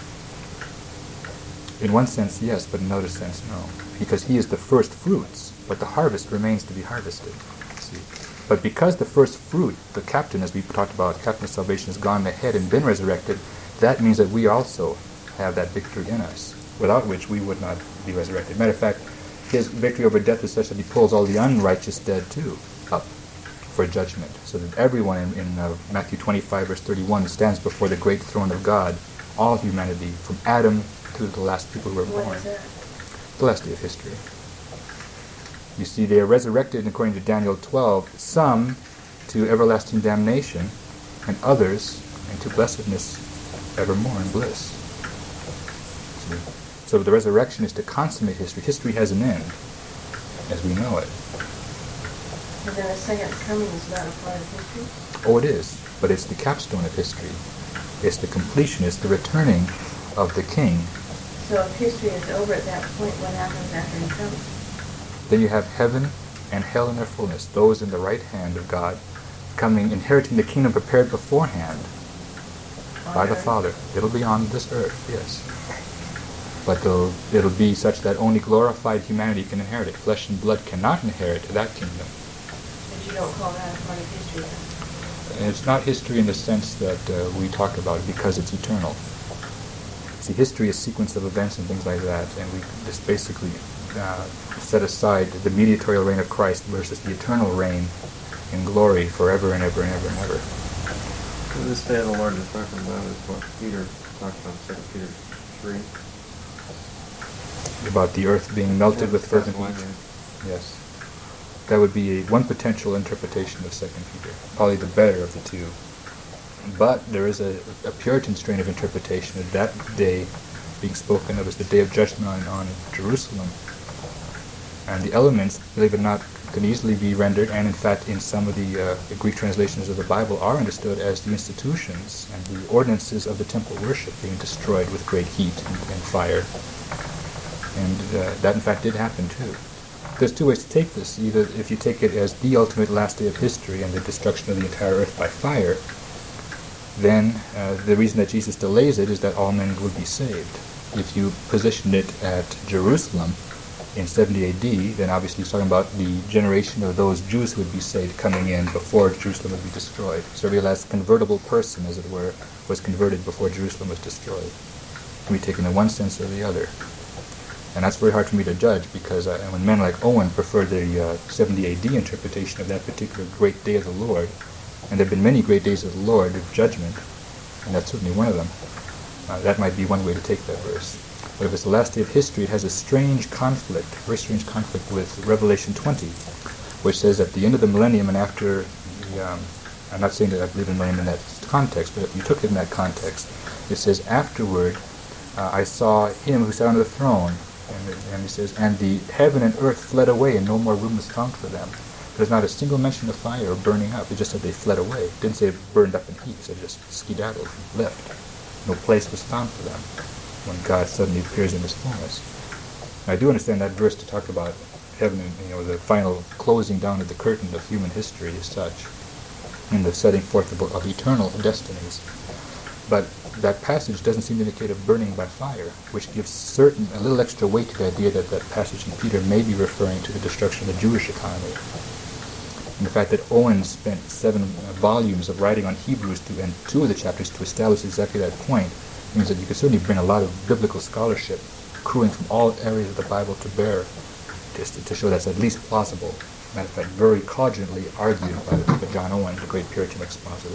In one sense, yes, but in another sense, no. Because he is the first fruits, but the harvest remains to be harvested. See? But because the first fruit, the captain, as we talked about, captain of salvation, has gone ahead and been resurrected, that means that we also have that victory in us, without which we would not be resurrected. Matter of fact, his victory over death is such that he pulls all the unrighteous dead too up for judgment, so that everyone in, in uh, Matthew twenty-five, verse thirty-one, stands before the great throne of God, all humanity, from Adam to the last people who were What born. is that? The last day of history. You see, they are resurrected, according to Daniel twelve, some to everlasting damnation, and others into blessedness evermore in bliss. See? So the resurrection is to consummate history. History has an end, as we know it. But then the second coming is not a part of history? Oh, it is, but it's the capstone of history. It's the completion, it's the returning of the King. So if history is over at that point, what happens after he comes? Then you have heaven and hell in their fullness, those in the right hand of God, coming, inheriting the kingdom prepared beforehand by the Father. It'll be on this earth, yes. But it'll, it'll be such that only glorified humanity can inherit it. Flesh and blood cannot inherit that kingdom. But you don't call that a part of history then? And it's not history in the sense that uh, we talk about it, because it's eternal. See, history is a sequence of events and things like that, and we just basically uh, set aside the mediatorial reign of Christ versus the eternal reign in glory forever and ever and ever and ever. So this day of the Lord is talking about is what Peter talked about in Second Peter three. About the earth being melted Yeah, with fervent that's one, heat. Yes. That would be a, one potential interpretation of Second Peter, probably the better of the two. But there is a, a Puritan strain of interpretation of that day being spoken of as the day of judgment on, on Jerusalem. And the elements, believe it or not, can easily be rendered, and in fact in some of the, uh, the Greek translations of the Bible are understood as the institutions and the ordinances of the temple worship being destroyed with great heat and, and fire. And uh, that in fact did happen too. There's two ways to take this. Either if you take it as the ultimate last day of history and the destruction of the entire earth by fire, then uh, the reason that Jesus delays it is that all men would be saved. If you position it at Jerusalem in seventy A D, then obviously he's talking about the generation of those Jews who would be saved coming in before Jerusalem would be destroyed. So every last convertible person, as it were, was converted before Jerusalem was destroyed. It can be taken in one sense or the other. And that's very hard for me to judge, because uh, when men like Owen prefer the uh, seventy A D interpretation of that particular great day of the Lord, and there have been many great days of the Lord of judgment, and that's certainly one of them. Uh, that might be one way to take that verse. But if it's the last day of history, it has a strange conflict, a very strange conflict with Revelation twenty, which says at the end of the millennium and after the, um, I'm not saying that I believe in millennium in that context, but if you took it in that context, it says, afterward, uh, I saw him who sat on the throne, and, and he says, and the heaven and earth fled away, and no more room was found for them. There's not a single mention of fire or burning up. It just said they fled away. It didn't say it burned up in heat. It said just skedaddled, left. No place was found for them when God suddenly appears in his fullness. And I do understand that verse to talk about heaven and, you know, the final closing down of the curtain of human history as such, in the setting forth of, of eternal destinies. But that passage doesn't seem to indicate a burning by fire, which gives certain a little extra weight to the idea that that passage in Peter may be referring to the destruction of the Jewish economy. And the fact that Owen spent seven uh, volumes of writing on Hebrews to, and two of the chapters to establish exactly that point means that you could certainly bring a lot of biblical scholarship accruing from all areas of the Bible to bear just to show that's at least plausible. Matter of fact, very cogently argued by, by John Owen, the great Puritan expositor.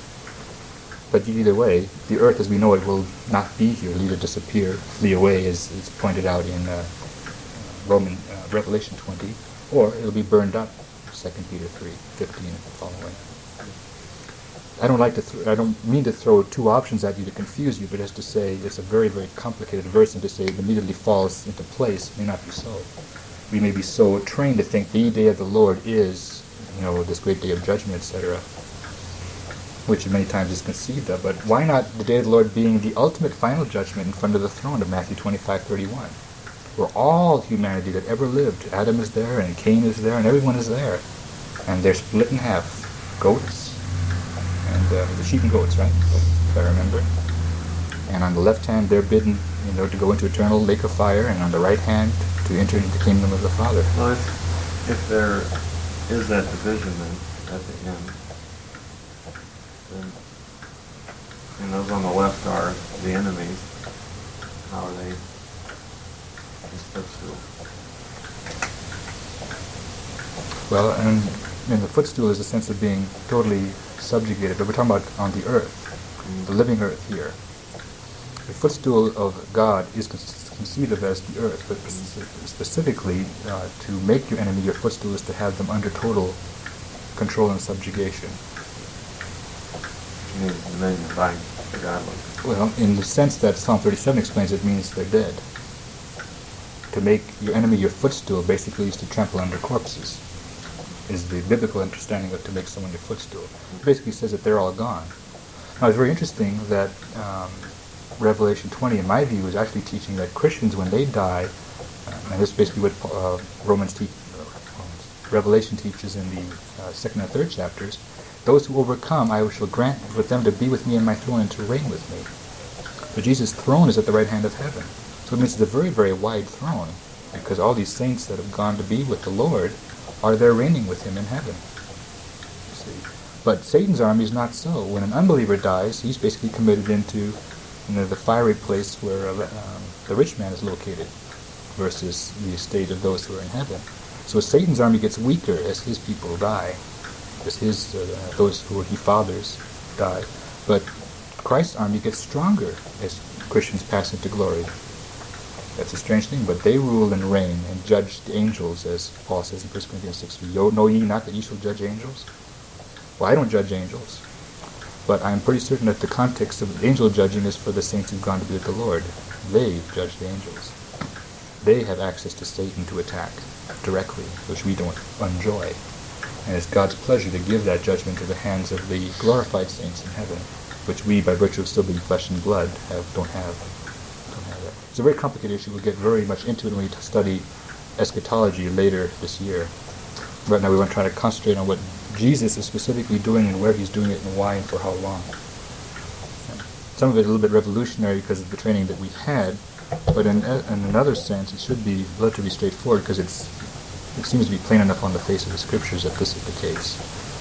But either way, the earth as we know it will not be here, it'll either disappear, flee away, as is pointed out in uh, Roman uh, Revelation twenty, or it'll be burned up, Second Peter three fifteen and following. I don't like to. Th- I don't mean to throw two options at you to confuse you, but as to say it's a very, very complicated verse, and to say it immediately falls into place may not be so. We may be so trained to think the day of the Lord is, you know, this great day of judgment, et cetera, which many times is conceived of. But why not the day of the Lord being the ultimate final judgment in front of the throne of Matthew twenty-five thirty-one, where all humanity that ever lived, Adam is there, and Cain is there, and everyone is there, and they're split in half, goats, and uh, the sheep and goats, right, if I remember. And on the left hand, they're bidden, you know, to go into eternal lake of fire, and on the right hand, to enter into the kingdom of the Father. Well, if, if there is that division then at the end, then, and those on the left are the enemies, how are they his footstool? Well, and, and the footstool is a sense of being totally subjugated, but we're talking about on the earth, mm. the living earth here. The footstool of God is conceived of as the earth, but specifically uh, to make your enemy your footstool is to have them under total control and subjugation. You mean the men by the godly? Well, in the sense that Psalm thirty-seven explains, it means they're dead. To make your enemy your footstool basically is to trample under corpses, is the biblical understanding of to make someone your footstool. It basically says that they're all gone. Now, it's very interesting that um, Revelation twenty, in my view, is actually teaching that Christians, when they die, uh, and this is basically what uh, Romans te- uh, Revelation teaches in the uh, second and third chapters, those who overcome, I shall grant with them to be with me in my throne and to reign with me. But Jesus' throne is at the right hand of heaven. So it means it's a very, very wide throne, because all these saints that have gone to be with the Lord are there reigning with him in heaven. You see. But Satan's army is not so. When an unbeliever dies, he's basically committed into, you know, the fiery place where uh, um, the rich man is located, versus the estate of those who are in heaven. So Satan's army gets weaker as his people die, as his uh, those who he fathers die. But Christ's army gets stronger as Christians pass into glory. That's a strange thing, but they rule and reign and judge the angels, as Paul says in First Corinthians six. Know ye not that ye shall judge angels? Well, I don't judge angels, but I'm pretty certain that the context of angel judging is for the saints who've gone to be with the Lord. They judge the angels. They have access to Satan to attack directly, which we don't enjoy. And it's God's pleasure to give that judgment to the hands of the glorified saints in heaven, which we, by virtue of still being flesh and blood, have don't have. It's a very complicated issue. We'll get very much into it when we study eschatology later this year. Right now we want to try to concentrate on what Jesus is specifically doing and where he's doing it and why and for how long. Some of it a little bit revolutionary because of the training that we've had, but in, in another sense it should be relatively straightforward because it's, it seems to be plain enough on the face of the scriptures that this is the case.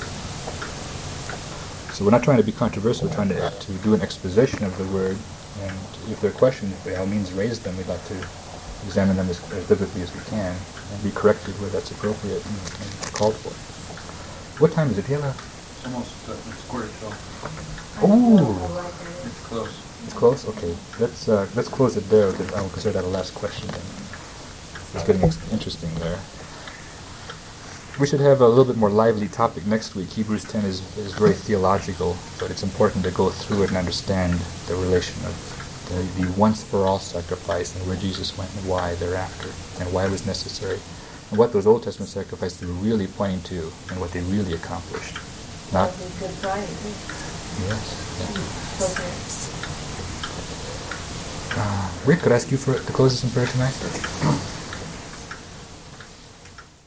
So we're not trying to be controversial, we're trying to, to do an exposition of the word. And if there are questions, by all means raise them. We'd like to examine them as, as biblically as we can and be corrected where that's appropriate and, and called for. What time is it, Hila? almost uh, it's quarter till. Ooh. It's close. It's close? Okay. Let's uh, let's close it there because I'll consider that a last question then. It's getting ex- interesting there. We should have a little bit more lively topic next week. Hebrews ten is, is very theological, but it's important to go through it and understand the relation of the, the once-for-all sacrifice and where Jesus went and why thereafter, and why it was necessary, and what those Old Testament sacrifices were really pointing to and what they really accomplished. Not? Good Friday. Yes. Yeah. Okay. Uh, Rick, could I ask you for to close us in prayer tonight?